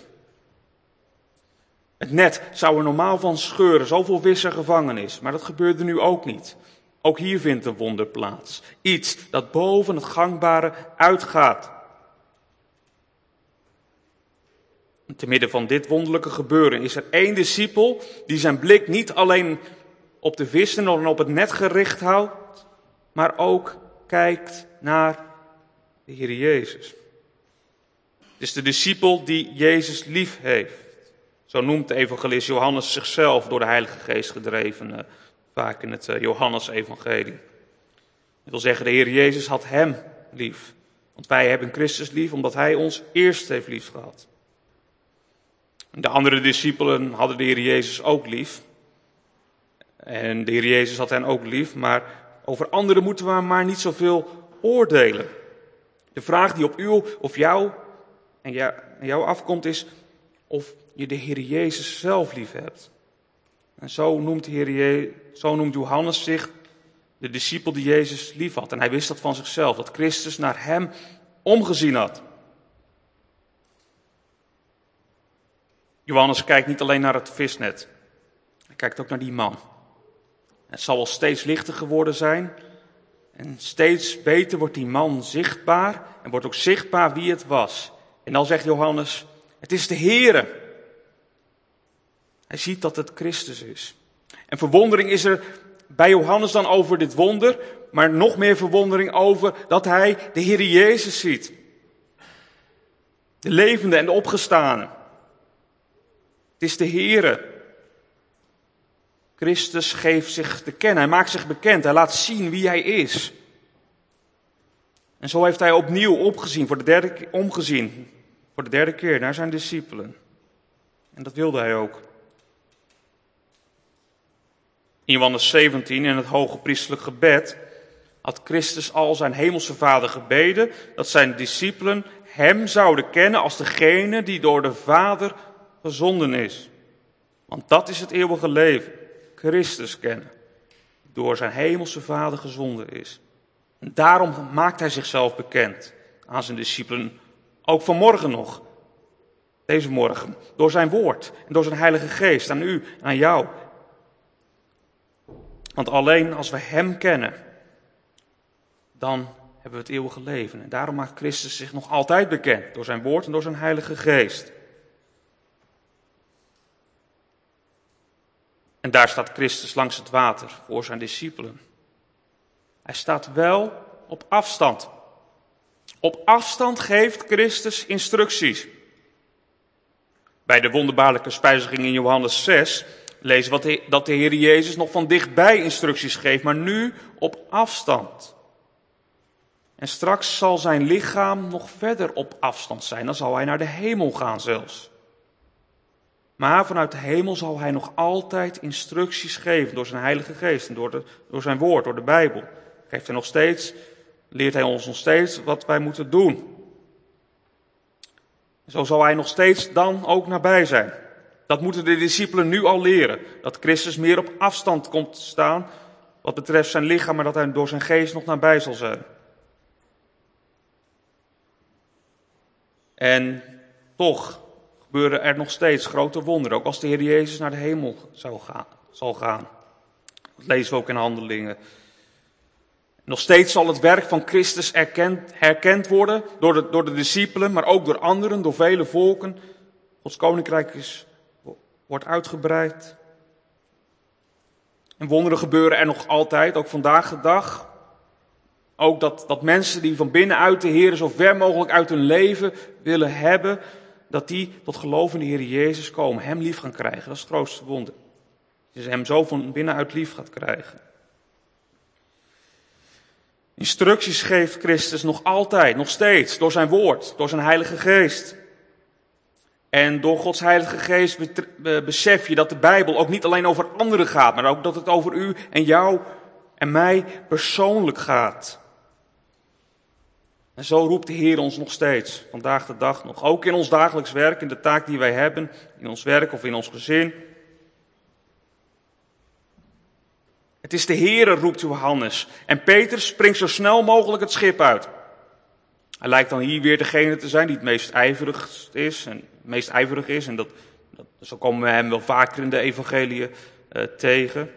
Het net zou er normaal van scheuren, zoveel vis er gevangen is, maar dat gebeurde nu ook niet. Ook hier vindt een wonder plaats. Iets dat boven het gangbare uitgaat. En te midden van dit wonderlijke gebeuren is er één discipel die zijn blik niet alleen op de vissen en op het net gericht houdt, maar ook kijkt naar de Heer Jezus. Het is de discipel die Jezus lief heeft. Zo noemt de evangelist Johannes zichzelf door de Heilige Geest gedreven, vaak in het Johannes-evangelie. Dat wil zeggen, de Heer Jezus had hem lief. Want wij hebben Christus lief, omdat hij ons eerst heeft lief gehad. De andere discipelen hadden de Heer Jezus ook lief. En de Heer Jezus had hen ook lief, maar over anderen moeten we maar niet zoveel oordelen. De vraag die op u of jou en jou afkomt is of je de Heer Jezus zelf lief hebt. En zo noemt Johannes zich de discipel die Jezus lief had. En hij wist dat van zichzelf, dat Christus naar hem omgezien had. Johannes kijkt niet alleen naar het visnet. Hij kijkt ook naar die man. Het zal wel steeds lichter geworden zijn. En steeds beter wordt die man zichtbaar. En wordt ook zichtbaar wie het was. En dan zegt Johannes, het is de Heere. Hij ziet dat het Christus is. En verwondering is er bij Johannes dan over dit wonder. Maar nog meer verwondering over dat hij de Heere Jezus ziet. De levende en de opgestane. Het is de Heere. Christus geeft zich te kennen. Hij maakt zich bekend. Hij laat zien wie hij is. En zo heeft hij opnieuw omgezien voor de derde keer naar zijn discipelen. En dat wilde hij ook. In Johannes 17, in het hoge priesterlijk gebed, had Christus al zijn hemelse Vader gebeden dat zijn discipelen hem zouden kennen als degene die door de Vader gezonden is. Want dat is het eeuwige leven, Christus kennen, door zijn hemelse Vader gezonden is. Daarom maakt hij zichzelf bekend aan zijn discipelen, ook vanmorgen nog. Deze morgen, door zijn woord en door zijn Heilige Geest, aan u, aan jou. Want alleen als we hem kennen, dan hebben we het eeuwige leven. En daarom maakt Christus zich nog altijd bekend, door zijn woord en door zijn Heilige Geest. En daar staat Christus langs het water voor zijn discipelen. Hij staat wel op afstand. Op afstand geeft Christus instructies. Bij de wonderbaarlijke spijziging in Johannes 6 lezen we dat de Heer Jezus nog van dichtbij instructies geeft, maar nu op afstand. En straks zal zijn lichaam nog verder op afstand zijn, dan zal hij naar de hemel gaan zelfs. Maar vanuit de hemel zal hij nog altijd instructies geven door zijn Heilige Geest en door zijn woord, door de Bijbel. Leert hij ons nog steeds wat wij moeten doen. Zo zal hij nog steeds dan ook nabij zijn. Dat moeten de discipelen nu al leren. Dat Christus meer op afstand komt te staan wat betreft zijn lichaam, maar dat hij door zijn geest nog nabij zal zijn. En toch gebeuren er nog steeds grote wonderen, ook als de Heer Jezus naar de hemel zal gaan. Dat lezen we ook in Handelingen. Nog steeds zal het werk van Christus herkend worden door de discipelen, maar ook door anderen, door vele volken. Gods koninkrijk wordt uitgebreid. En wonderen gebeuren er nog altijd, ook vandaag de dag. Ook dat mensen die van binnenuit de Heer zo ver mogelijk uit hun leven willen hebben, dat die tot geloof in de Heer Jezus komen, hem lief gaan krijgen. Dat is het grootste wonder. Dat je hem zo van binnenuit lief gaat krijgen. Instructies geeft Christus nog altijd, nog steeds, door zijn woord, door zijn Heilige Geest. En door Gods Heilige Geest besef je dat de Bijbel ook niet alleen over anderen gaat, maar ook dat het over u en jou en mij persoonlijk gaat. En zo roept de Heer ons nog steeds, vandaag de dag nog. Ook in ons dagelijks werk, in de taak die wij hebben, in ons werk of in ons gezin. Het is de Heere, roept Johannes. En Petrus springt zo snel mogelijk het schip uit. Hij lijkt dan hier weer degene te zijn die het meest ijverig is. En zo komen we hem wel vaker in de evangeliën tegen.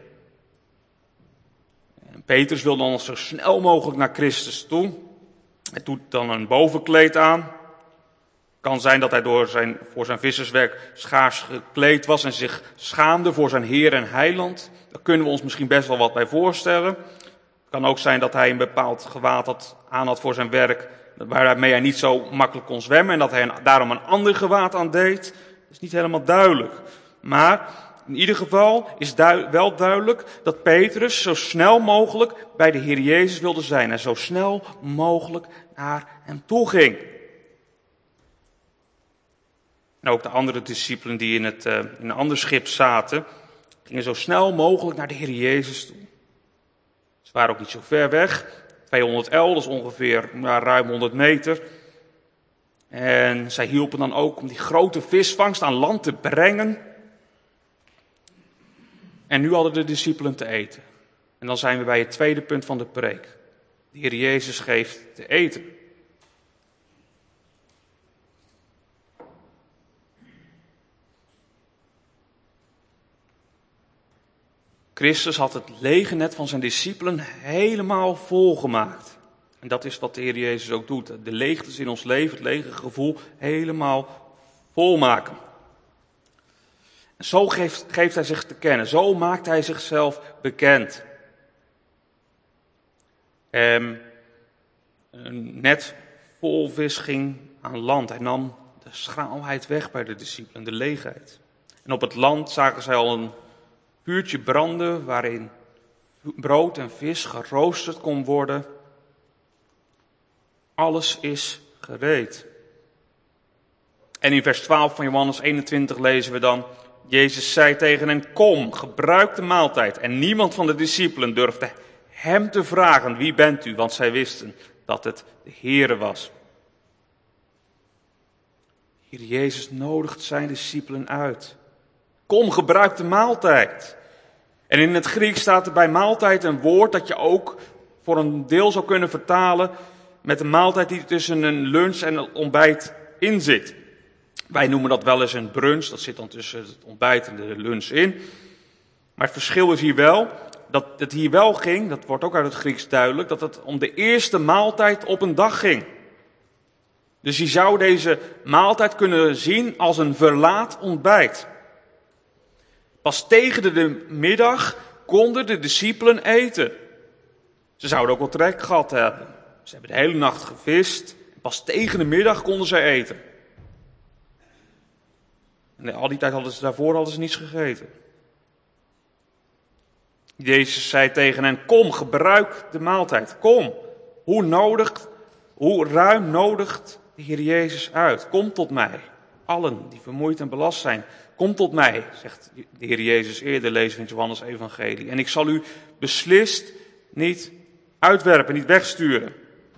En Petrus wil dan zo snel mogelijk naar Christus toe. Hij doet dan een bovenkleed aan. Het kan zijn dat hij voor zijn visserswerk schaars gekleed was en zich schaamde voor zijn Heer en Heiland. Daar kunnen we ons misschien best wel wat bij voorstellen. Het kan ook zijn dat hij een bepaald gewaad aan had voor zijn werk, waarmee hij niet zo makkelijk kon zwemmen en dat hij daarom een ander gewaad aan deed. Dat is niet helemaal duidelijk. Maar in ieder geval is wel duidelijk dat Petrus zo snel mogelijk bij de Heer Jezus wilde zijn en zo snel mogelijk naar hem toe ging. En ook de andere discipelen die in een ander schip zaten, gingen zo snel mogelijk naar de Heer Jezus toe. Ze waren ook niet zo ver weg. 200 el, dat is ongeveer ruim 100 meter. En zij hielpen dan ook om die grote visvangst aan land te brengen. En nu hadden de discipelen te eten. En dan zijn we bij het tweede punt van de preek. De Heer Jezus geeft te eten. Christus had het lege net van zijn discipelen helemaal volgemaakt. En dat is wat de Heer Jezus ook doet. De leegtes in ons leven, het lege gevoel, helemaal volmaken. En zo geeft hij zich te kennen. Zo maakt hij zichzelf bekend. Een net vol vis ging aan land. Hij nam de schraalheid weg bij de discipelen, de leegheid. En op het land zagen zij al een vuurtje branden waarin brood en vis geroosterd kon worden. Alles is gereed. En in vers 12 van Johannes 21 lezen we dan: Jezus zei tegen hen: kom, gebruik de maaltijd. En niemand van de discipelen durfde hem te vragen: wie bent u? Want zij wisten dat het de Heere was. Heer Jezus nodigt zijn discipelen uit. Kom, gebruik de maaltijd. En in het Grieks staat er bij maaltijd een woord dat je ook voor een deel zou kunnen vertalen met een maaltijd die tussen een lunch en een ontbijt in zit. Wij noemen dat wel eens een brunch, dat zit dan tussen het ontbijt en de lunch in. Maar het verschil is hier wel, dat het hier wel ging, dat wordt ook uit het Grieks duidelijk, dat het om de eerste maaltijd op een dag ging. Dus je zou deze maaltijd kunnen zien als een verlaat ontbijt. Pas tegen de middag konden de discipelen eten. Ze zouden ook wel trek gehad hebben. Ze hebben de hele nacht gevist. Pas tegen de middag konden ze eten. En al die tijd hadden ze niets gegeten. Jezus zei tegen hen, kom, gebruik de maaltijd. Kom. Hoe ruim nodigt de Heer Jezus uit. Kom tot mij. Allen die vermoeid en belast zijn. Kom tot mij, zegt de Heer Jezus eerder, lezen we in Johannes Evangelie. En ik zal u beslist niet uitwerpen, niet wegsturen.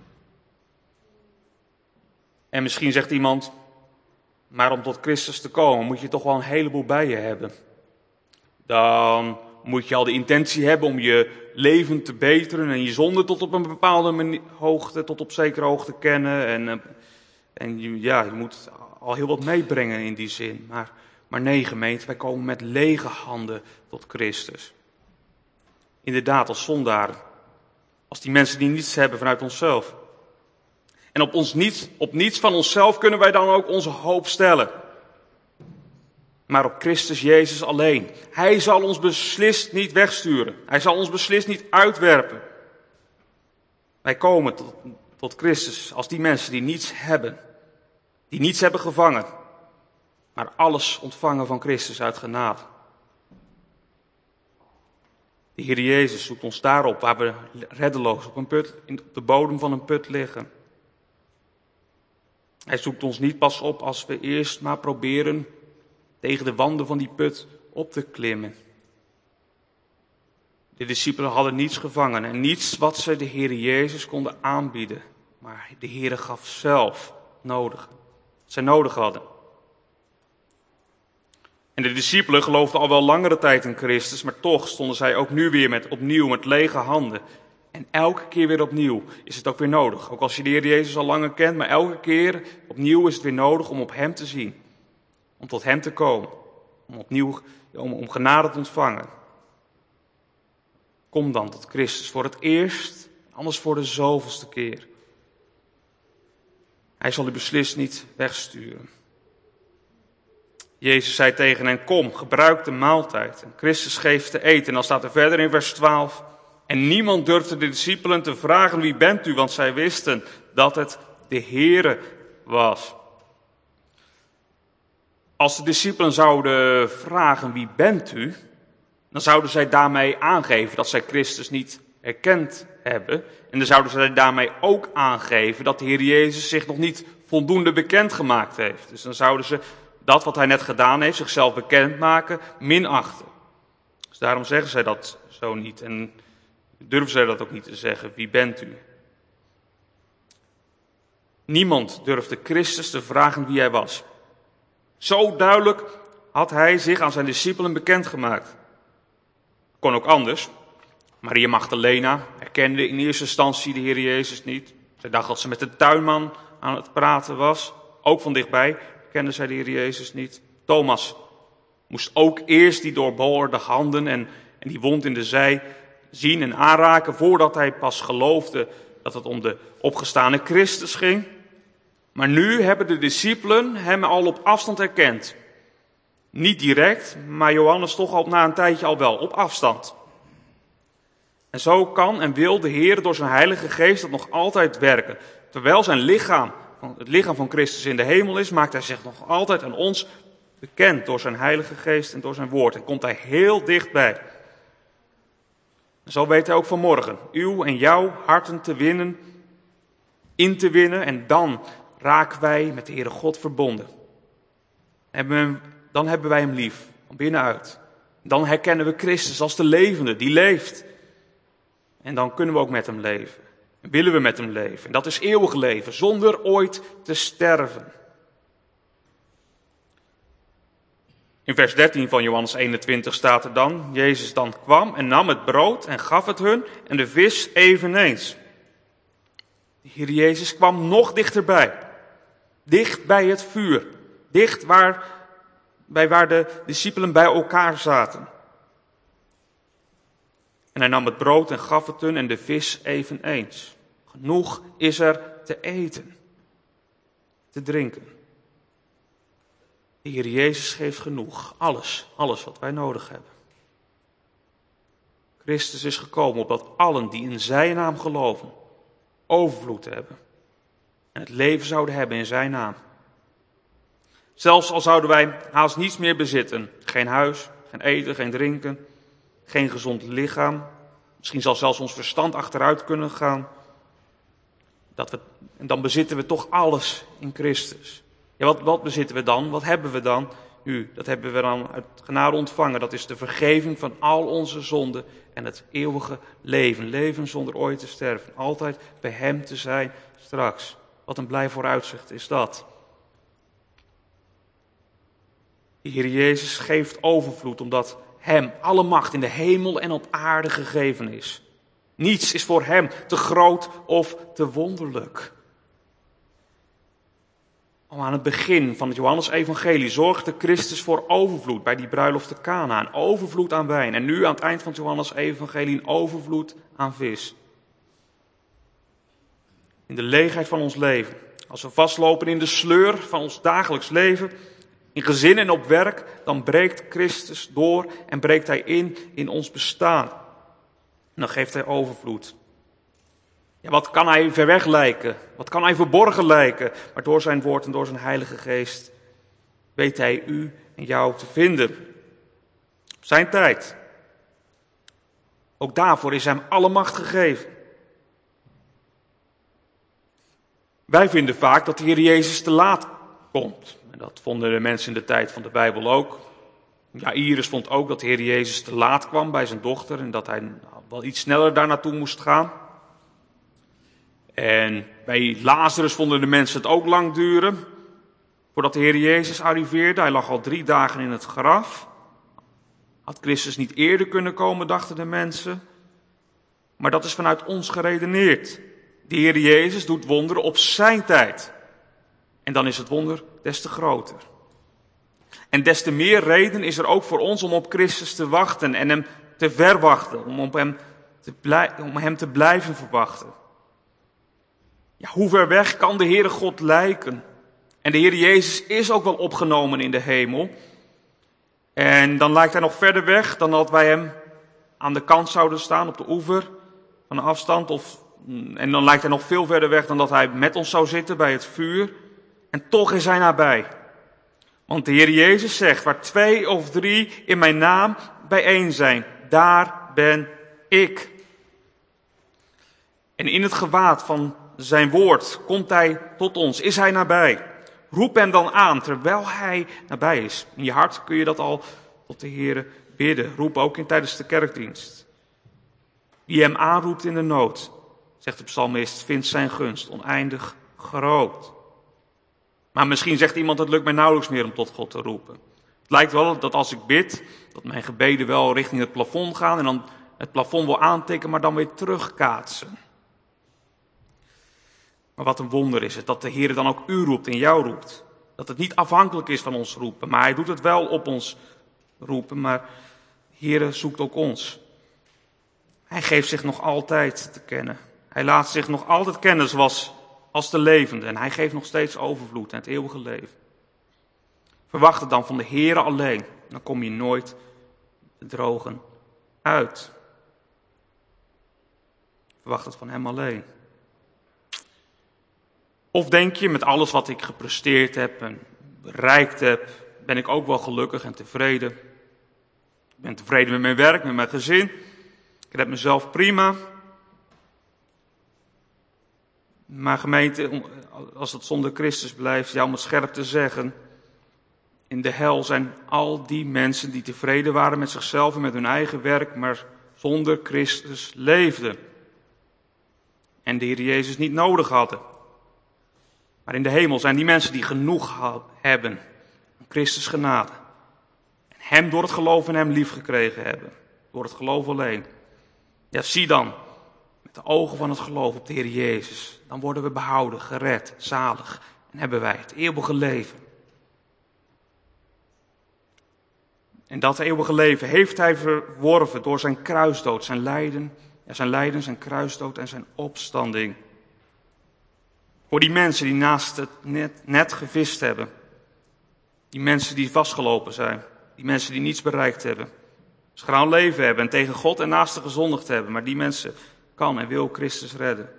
En misschien zegt iemand, maar om tot Christus te komen moet je toch wel een heleboel bij je hebben. Dan moet je al de intentie hebben om je leven te beteren en je zonde tot op een bepaalde hoogte, tot op zekere hoogte kennen. En je moet al heel wat meebrengen in die zin. Maar nee, gemeente, wij komen met lege handen tot Christus. Inderdaad, als zondaren. Als die mensen die niets hebben vanuit onszelf. En op niets van onszelf kunnen wij dan ook onze hoop stellen. Maar op Christus Jezus alleen. Hij zal ons beslist niet wegsturen. Hij zal ons beslist niet uitwerpen. Wij komen tot Christus als die mensen die niets hebben. Die niets hebben gevangen. Maar alles ontvangen van Christus uit genade. De Heer Jezus zoekt ons daarop waar we reddeloos op de bodem van een put liggen. Hij zoekt ons niet pas op als we eerst maar proberen tegen de wanden van die put op te klimmen. De discipelen hadden niets gevangen en niets wat ze de Heer Jezus konden aanbieden. Maar de Heer gaf zelf wat zij nodig hadden. En de discipelen geloofden al wel langere tijd in Christus, maar toch stonden zij ook nu weer opnieuw met lege handen. En elke keer weer opnieuw is het ook weer nodig. Ook als je de Heer Jezus al langer kent, maar elke keer opnieuw is het weer nodig om op Hem te zien. Om tot Hem te komen. Om genade te ontvangen. Kom dan tot Christus voor het eerst, anders voor de zoveelste keer. Hij zal u beslist niet wegsturen. Jezus zei tegen hen, kom, gebruik de maaltijd. En Christus geeft te eten. En dan staat er verder in vers 12. En niemand durfde de discipelen te vragen, wie bent u? Want zij wisten dat het de Heere was. Als de discipelen zouden vragen, wie bent u? Dan zouden zij daarmee aangeven dat zij Christus niet herkend hebben. En dan zouden zij daarmee ook aangeven dat de Heer Jezus zich nog niet voldoende bekendgemaakt heeft. Dus dan zouden ze dat wat hij net gedaan heeft, zichzelf bekendmaken, minachten. Dus daarom zeggen zij dat zo niet en durven zij dat ook niet te zeggen. Wie bent u? Niemand durfde Christus te vragen wie hij was. Zo duidelijk had hij zich aan zijn discipelen bekendgemaakt. Kon ook anders. Maria Magdalena herkende in eerste instantie de Heer Jezus niet. Zij dacht dat ze met de tuinman aan het praten was. Ook van dichtbij kende zij de Heer Jezus niet. Thomas moest ook eerst die doorboorde handen en die wond in de zij zien en aanraken, voordat hij pas geloofde dat het om de opgestane Christus ging. Maar nu hebben de discipelen hem al op afstand herkend. Niet direct, maar Johannes toch al na een tijdje al wel, op afstand. En zo kan en wil de Heer door zijn Heilige Geest dat nog altijd werken. Terwijl zijn lichaam, het lichaam van Christus in de hemel is, maakt hij zich nog altijd aan ons bekend door zijn Heilige Geest en door zijn woord. En komt hij heel dichtbij. En zo weet hij ook vanmorgen uw en jouw harten te winnen, in te winnen. En dan raken wij met de Heere God verbonden. Dan hebben wij hem lief, van binnenuit. Dan herkennen we Christus als de levende, die leeft. En dan kunnen we ook met hem leven. En willen we met hem leven. En dat is eeuwig leven, zonder ooit te sterven. In vers 13 van Johannes 21 staat er dan: Jezus dan kwam en nam het brood en gaf het hun en de vis eveneens. De Heer Jezus kwam nog dichterbij. Dicht bij het vuur. Dicht waar de discipelen bij elkaar zaten. En hij nam het brood en gaf het hun en de vis eveneens. Genoeg is er te eten, te drinken. De Heer Jezus geeft genoeg. Alles wat wij nodig hebben. Christus is gekomen opdat allen die in zijn naam geloven, overvloed hebben. En het leven zouden hebben in zijn naam. Zelfs al zouden wij haast niets meer bezitten. Geen huis, geen eten, geen drinken, geen gezond lichaam. Misschien zal zelfs ons verstand achteruit kunnen gaan. En dan bezitten we toch alles in Christus. Ja, wat bezitten we dan? Wat hebben we dan? Dat hebben we dan uit genade ontvangen. Dat is de vergeving van al onze zonden en het eeuwige leven. Leven zonder ooit te sterven. Altijd bij hem te zijn straks. Wat een blij vooruitzicht is dat. De Heer Jezus geeft overvloed omdat hem alle macht in de hemel en op aarde gegeven is. Niets is voor hem te groot of te wonderlijk. Al aan het begin van het Johannes-evangelie zorgde Christus voor overvloed bij die bruiloft te Kana. Een overvloed aan wijn. En nu aan het eind van het Johannes-evangelie een overvloed aan vis. In de leegheid van ons leven. Als we vastlopen in de sleur van ons dagelijks leven. In gezin en op werk. Dan breekt Christus door en breekt hij in ons bestaan. En dan geeft hij overvloed. Ja, wat kan hij ver weg lijken? Wat kan hij verborgen lijken? Maar door zijn woord en door zijn Heilige Geest weet hij u en jou te vinden. Op zijn tijd. Ook daarvoor is hem alle macht gegeven. Wij vinden vaak dat de Heer Jezus te laat komt. En dat vonden de mensen in de tijd van de Bijbel ook. Jairus vond ook dat de Heer Jezus te laat kwam bij zijn dochter en dat hij wel iets sneller daar naartoe moest gaan. En bij Lazarus vonden de mensen het ook lang duren voordat de Heer Jezus arriveerde. Hij lag al 3 dagen in het graf. Had Christus niet eerder kunnen komen, dachten de mensen. Maar dat is vanuit ons geredeneerd. De Heer Jezus doet wonderen op zijn tijd. En dan is het wonder des te groter. En des te meer reden is er ook voor ons om op Christus te wachten en hem te verwachten. Om hem te blijven verwachten. Ja, hoe ver weg kan de Heere God lijken? En de Heer Jezus is ook wel opgenomen in de hemel. En dan lijkt hij nog verder weg dan dat wij hem aan de kant zouden staan op de oever van een afstand. En dan lijkt hij nog veel verder weg dan dat hij met ons zou zitten bij het vuur. En toch is hij nabij. Want de Heer Jezus zegt, waar 2 of 3 in mijn naam bijeen zijn, daar ben ik. En in het gewaad van zijn woord komt hij tot ons, is hij nabij. Roep hem dan aan terwijl hij nabij is. In je hart kun je dat al tot de Heer bidden. Roep ook tijdens de kerkdienst. Wie hem aanroept in de nood, zegt de psalmist, vindt zijn gunst oneindig groot. Maar misschien zegt iemand, het lukt mij nauwelijks meer om tot God te roepen. Het lijkt wel dat als ik bid, dat mijn gebeden wel richting het plafond gaan en dan het plafond wil aantikken, maar dan weer terugkaatsen. Maar wat een wonder is het, dat de Heer dan ook u roept en jou roept. Dat het niet afhankelijk is van ons roepen, maar hij doet het wel op ons roepen, maar de Heer zoekt ook ons. Hij geeft zich nog altijd te kennen. Hij laat zich nog altijd kennen zoals als de levende. En hij geeft nog steeds overvloed en het eeuwige leven. Verwacht het dan van de Heere alleen. Dan kom je nooit bedrogen uit. Verwacht het van hem alleen. Of denk je, met alles wat ik gepresteerd heb en bereikt heb, ben ik ook wel gelukkig en tevreden. Ik ben tevreden met mijn werk, met mijn gezin. Ik heb mezelf prima. Maar gemeente, als het zonder Christus blijft, ja, om het scherp te zeggen, in de hel zijn al die mensen die tevreden waren met zichzelf en met hun eigen werk, maar zonder Christus leefden. En de Heer Jezus niet nodig hadden. Maar in de hemel zijn die mensen die genoeg hebben aan Christus genade. hem door het geloof in hem lief gekregen hebben. Door het geloof alleen. Ja, zie dan, met de ogen van het geloof op de Heer Jezus. Dan worden we behouden, gered, zalig. En hebben wij het eeuwige leven. En dat eeuwige leven heeft hij verworven door zijn kruisdood, zijn lijden, zijn kruisdood en zijn opstanding. Voor die mensen die naast het net gevist hebben. Die mensen die vastgelopen zijn. Die mensen die niets bereikt hebben. Schraal leven hebben en tegen God en naasten gezondigd hebben. Maar die mensen kan en wil Christus redden.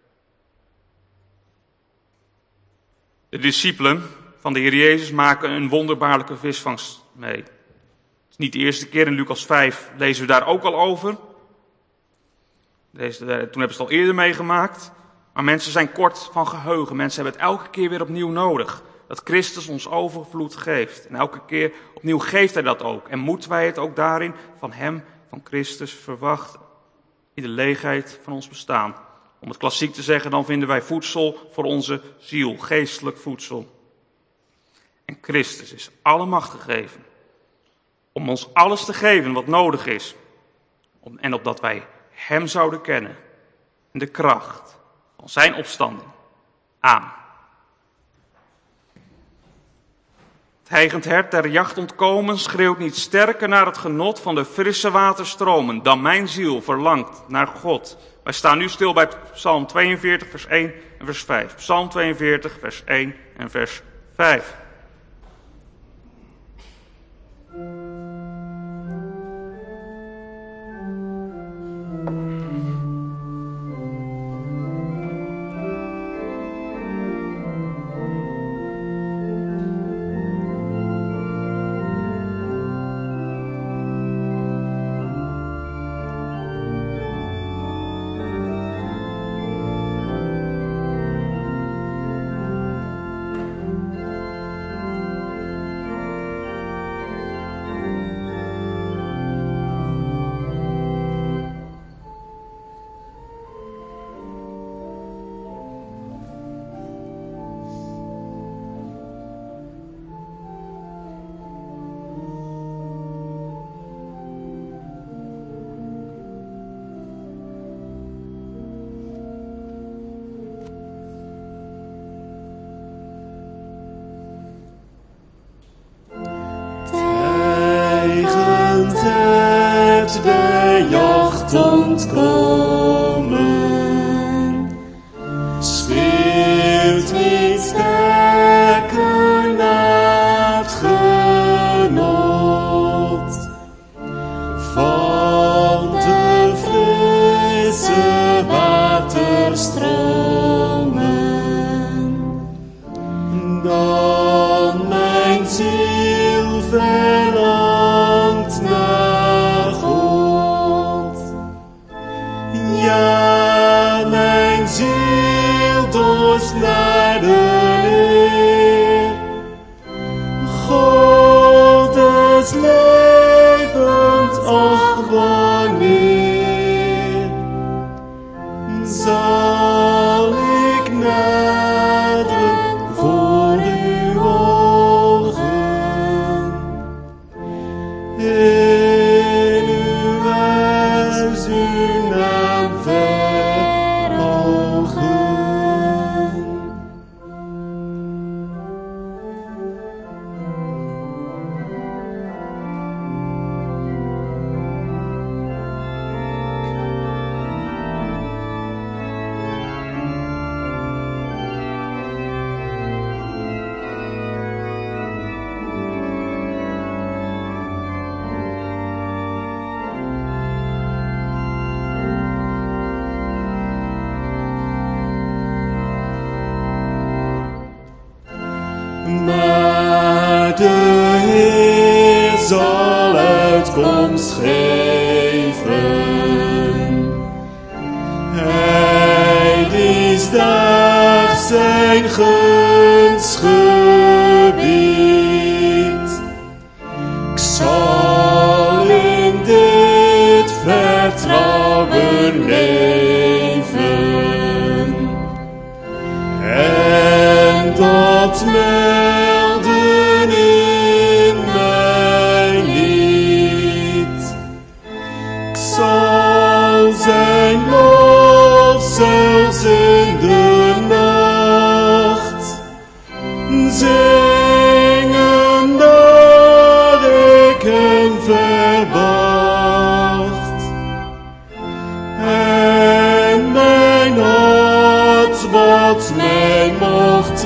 De discipelen van de Heer Jezus maken een wonderbaarlijke visvangst mee. Het is niet de eerste keer, in Lucas 5 lezen we daar ook al over. Toen hebben ze het al eerder meegemaakt. Maar mensen zijn kort van geheugen. Mensen hebben het elke keer weer opnieuw nodig. Dat Christus ons overvloed geeft. En elke keer opnieuw geeft hij dat ook. En moeten wij het ook daarin van hem, van Christus, verwachten. In de leegheid van ons bestaan. Om het klassiek te zeggen, dan vinden wij voedsel voor onze ziel. Geestelijk voedsel. En Christus is alle macht gegeven. Om ons alles te geven wat nodig is. En opdat wij hem zouden kennen. En de kracht van zijn opstanding. Amen. Het hijgend hert der jacht ontkomen schreeuwt niet sterker naar het genot van de frisse waterstromen dan mijn ziel verlangt naar God. Wij staan nu stil bij Psalm 42 vers 1 en vers 5. Psalm 42 vers 1 en vers 5. De jacht ontkomen, schreeuwt niet sterker naar het genot van de frisse waterstromen, dan mijn ziel verlangt naar God. Ja, mijn ziel dorst naar de Heer, God is levend, ach wanneer zal ik naderen voor uw ogen, in uw huis uw naam verhogen. Maar de Heer zal uitkomst geven. Hij die daags zijn gunst gebiedt. Ik zal in dit vertrouwen leven. En dat melden in mijn lied. dat mij mocht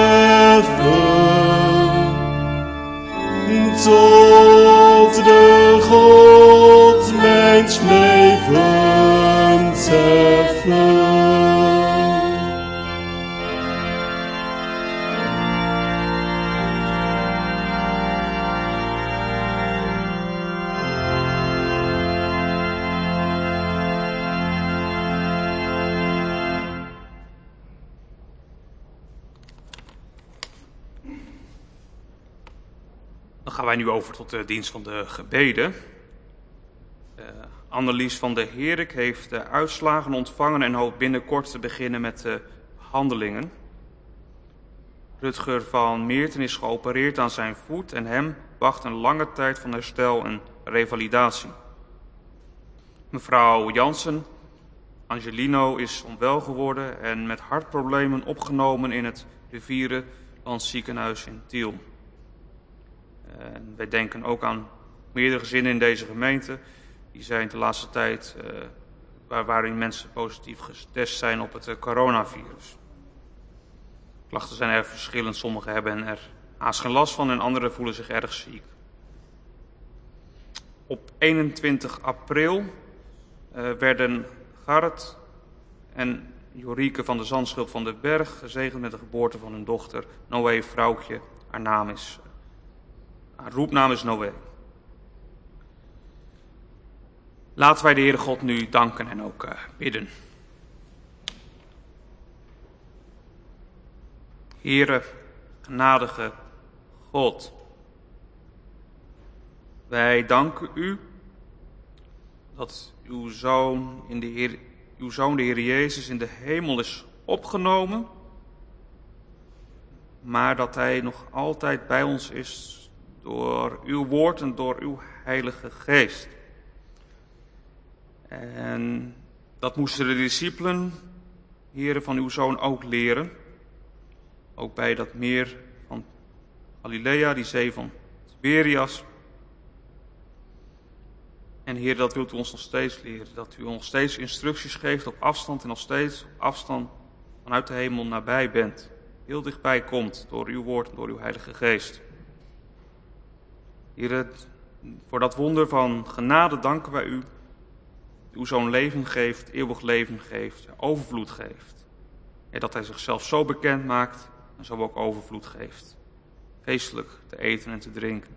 treffen, tot de God mijns levens heffen. Dan gaan wij nu over tot de dienst van de gebeden. Annelies van der Herik heeft de uitslagen ontvangen en hoopt binnenkort te beginnen met de behandelingen. Rutger van Meerten is geopereerd aan zijn voet en hem wacht een lange tijd van herstel en revalidatie. Mevrouw Jansen, Angelino, is onwel geworden en met hartproblemen opgenomen in het Rivierenlands ziekenhuis in Tiel. Wij denken ook aan meerdere gezinnen in deze gemeente. Die zijn de laatste tijd waarin mensen positief getest zijn op het coronavirus. Klachten zijn erg verschillend. Sommigen hebben er haast geen last van en anderen voelen zich erg ziek. Op 21 april werden Garret en Jorike van de Zandschulp van den Berg gezegend met de geboorte van hun dochter Noé Vrouwtje. Haar roepnaam is Noé. Laten wij de Heere God nu danken en ook bidden. Heere, genadige God, wij danken u dat uw Zoon, de Heer Jezus, in de hemel is opgenomen, maar dat hij nog altijd bij ons is door uw woord en door uw Heilige Geest. En dat moesten de discipelen, Heere, van uw Zoon ook leren. Ook bij dat meer van Galilea, die zee van Tiberias. En Heer, dat wilt u ons nog steeds leren. Dat u ons nog steeds instructies geeft op afstand en nog steeds op afstand vanuit de hemel nabij bent. Heel dichtbij komt door uw woord en door uw Heilige Geest. Heer, voor dat wonder van genade danken wij u. Uw Zoon leven geeft, eeuwig leven geeft, overvloed geeft. En dat hij zichzelf zo bekend maakt en zo ook overvloed geeft. Geestelijk te eten en te drinken.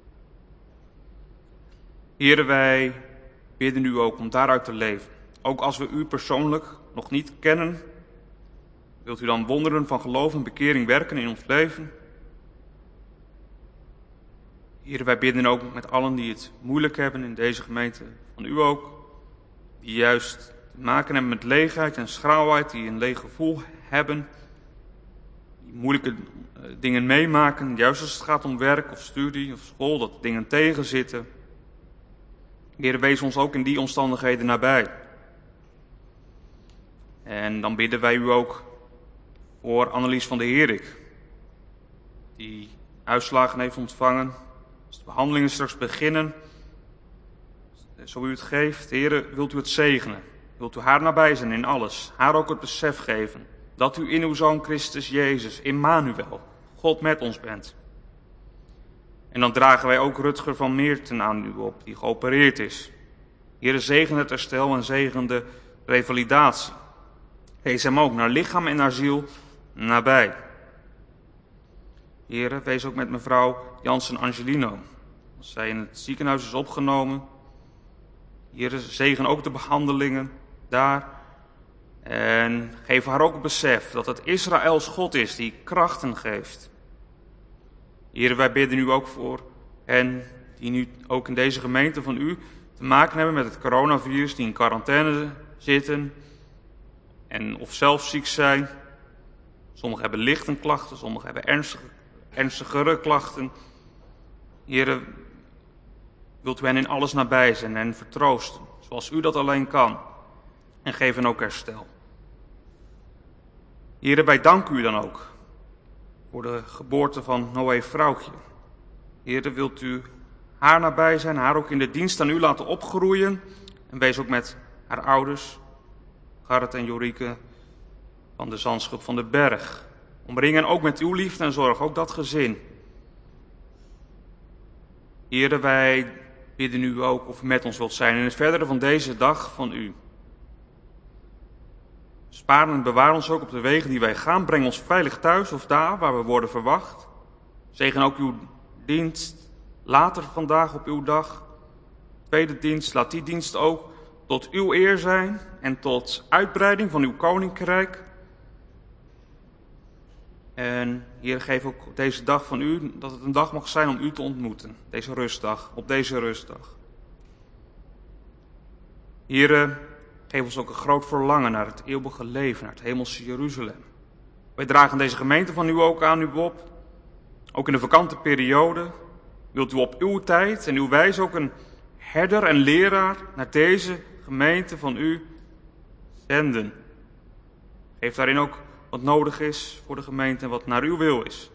Heere, wij bidden u ook om daaruit te leven. Ook als we u persoonlijk nog niet kennen, wilt u dan wonderen van geloof en bekering werken in ons leven? Heere, wij bidden ook met allen die het moeilijk hebben in deze gemeente, van u ook, die juist te maken hebben met leegheid en schraalheid, die een leeg gevoel hebben, die moeilijke dingen meemaken, juist als het gaat om werk of studie of school, dat dingen tegenzitten. Heere, wees ons ook in die omstandigheden nabij. En dan bidden wij u ook voor Annelies van der Herik, die uitslagen heeft ontvangen. Als de behandelingen straks beginnen, zo u het geeft, Heere, wilt u het zegenen. Wilt u haar nabij zijn in alles. Haar ook het besef geven dat u in uw Zoon Christus Jezus, Immanuel, God met ons bent. En dan dragen wij ook Rutger van Meerten aan u op, die geopereerd is. Heere, zegen het herstel en zegen de revalidatie. Wees hem ook naar lichaam en naar ziel nabij. Heere, wees ook met mevrouw Jansen Angelino. Als zij in het ziekenhuis is opgenomen. Heere, zegen ook de behandelingen daar. En geef haar ook het besef dat het Israëls God is die krachten geeft. Heere, wij bidden u ook voor hen die nu ook in deze gemeente van u te maken hebben met het coronavirus, die in quarantaine zitten en of zelf ziek zijn. Sommigen hebben lichte klachten, sommigen hebben ernstigere klachten. Heere, wilt u hen in alles nabij zijn en vertroosten, zoals u dat alleen kan. En geef hen ook herstel. Heere, wij danken u dan ook voor de geboorte van Noé Vrouwtje. Heere, wilt u haar nabij zijn, haar ook in de dienst aan u laten opgroeien. En wees ook met haar ouders, Garret en Jorike, van de zandschulp van de berg. Omring hen ook met uw liefde en zorg, ook dat gezin. Here, wij bidden u ook of u met ons wilt zijn in het verdere van deze dag van u. Spaar en bewaar ons ook op de wegen die wij gaan. Breng ons veilig thuis of daar waar we worden verwacht. Zegen ook uw dienst later vandaag op uw dag. Tweede dienst, laat die dienst ook tot uw eer zijn en tot uitbreiding van uw koninkrijk. En Heer, geef ook deze dag van u, dat het een dag mag zijn om u te ontmoeten. Deze rustdag, op deze rustdag. Heer, geef ons ook een groot verlangen naar het eeuwige leven, naar het hemelse Jeruzalem. Wij dragen deze gemeente van u ook aan u op. Ook in de vakante periode wilt u op uw tijd en uw wijze ook een herder en leraar naar deze gemeente van u zenden. Geef daarin ook wat nodig is voor de gemeente en wat naar uw wil is.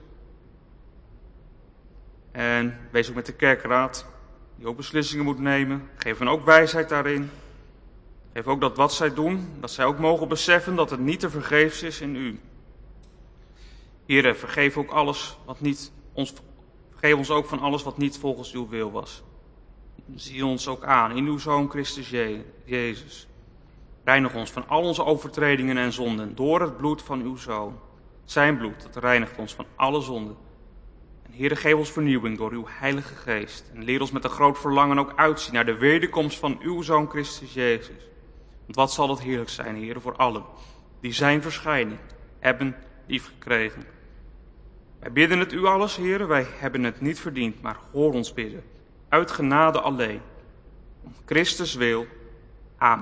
En wees ook met de kerkraad, die ook beslissingen moet nemen. Geef hen ook wijsheid daarin. Geef ook dat wat zij doen, dat zij ook mogen beseffen dat het niet te vergeefs is in u. Heere, vergeef ook alles wat niet vergeef ons ook van alles wat niet volgens uw wil was. Zie ons ook aan in uw Zoon Christus Jezus. Reinig ons van al onze overtredingen en zonden door het bloed van uw Zoon. Zijn bloed, dat reinigt ons van alle zonden. En Heere, geef ons vernieuwing door uw Heilige Geest. En leer ons met een groot verlangen ook uitzien naar de wederkomst van uw Zoon Christus Jezus. Want wat zal het heerlijk zijn, Heere, voor allen die zijn verschijning hebben liefgekregen. Wij bidden het u alles, Heere, wij hebben het niet verdiend, maar hoor ons bidden. Uit genade alleen. Om Christus wil. Amen.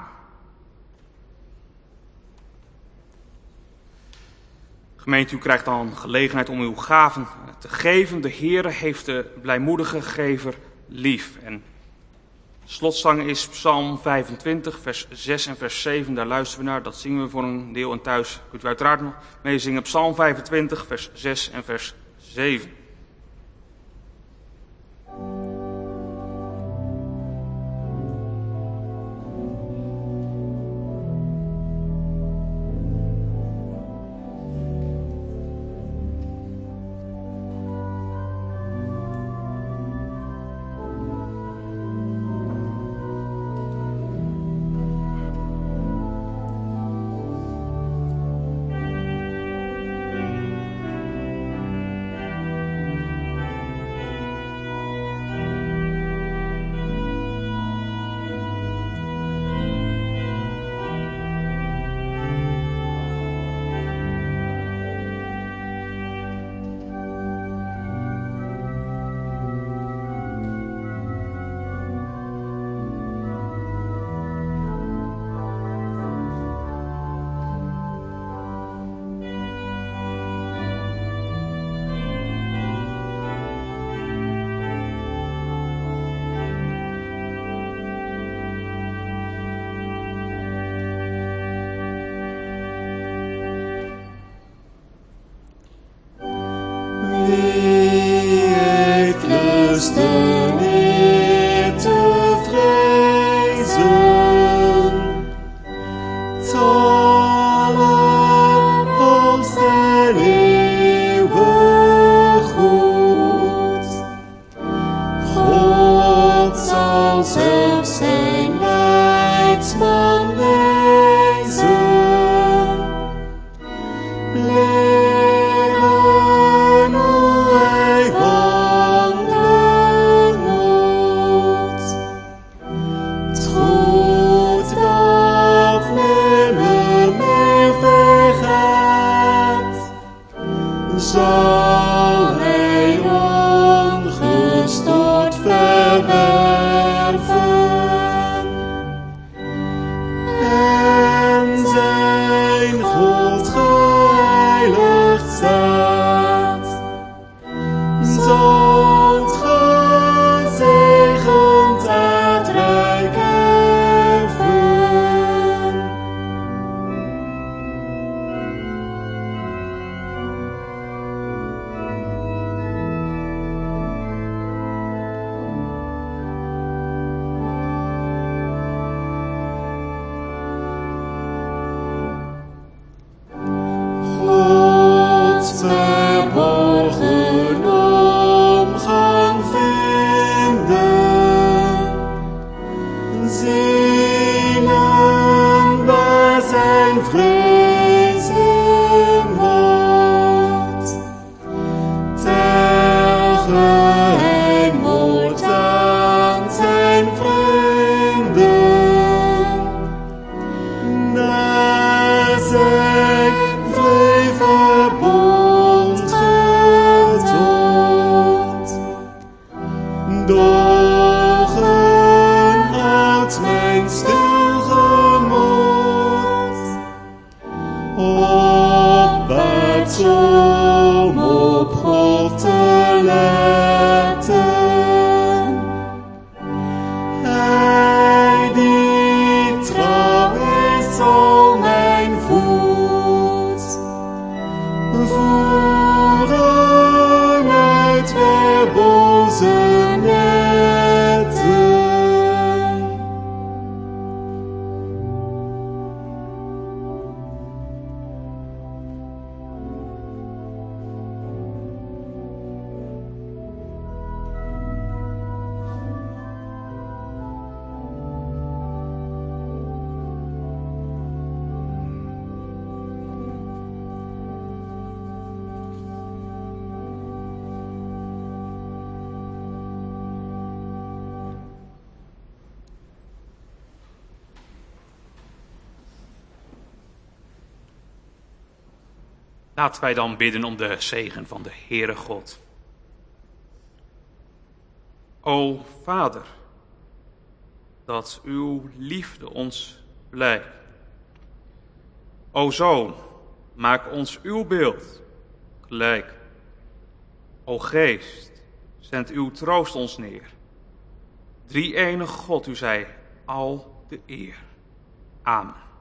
Gemeente, u krijgt dan gelegenheid om uw gaven te geven. De Heere heeft de blijmoedige gever lief. En de slotzang is Psalm 25, vers 6 en vers 7. Daar luisteren we naar, dat zingen we voor een deel. En thuis kunt u uiteraard nog meezingen. Psalm 25, vers 6 en vers 7. opwaarts om op God te letten. Hij die trouw is, zal mijn voet voeren uit der boze netten. Laten wij dan bidden om de zegen van de Heere God. O Vader, dat uw liefde ons blijft. O Zoon, maak ons uw beeld gelijk. O Geest, zend uw troost ons neer. Drie-enige God, u zij al de eer. Amen.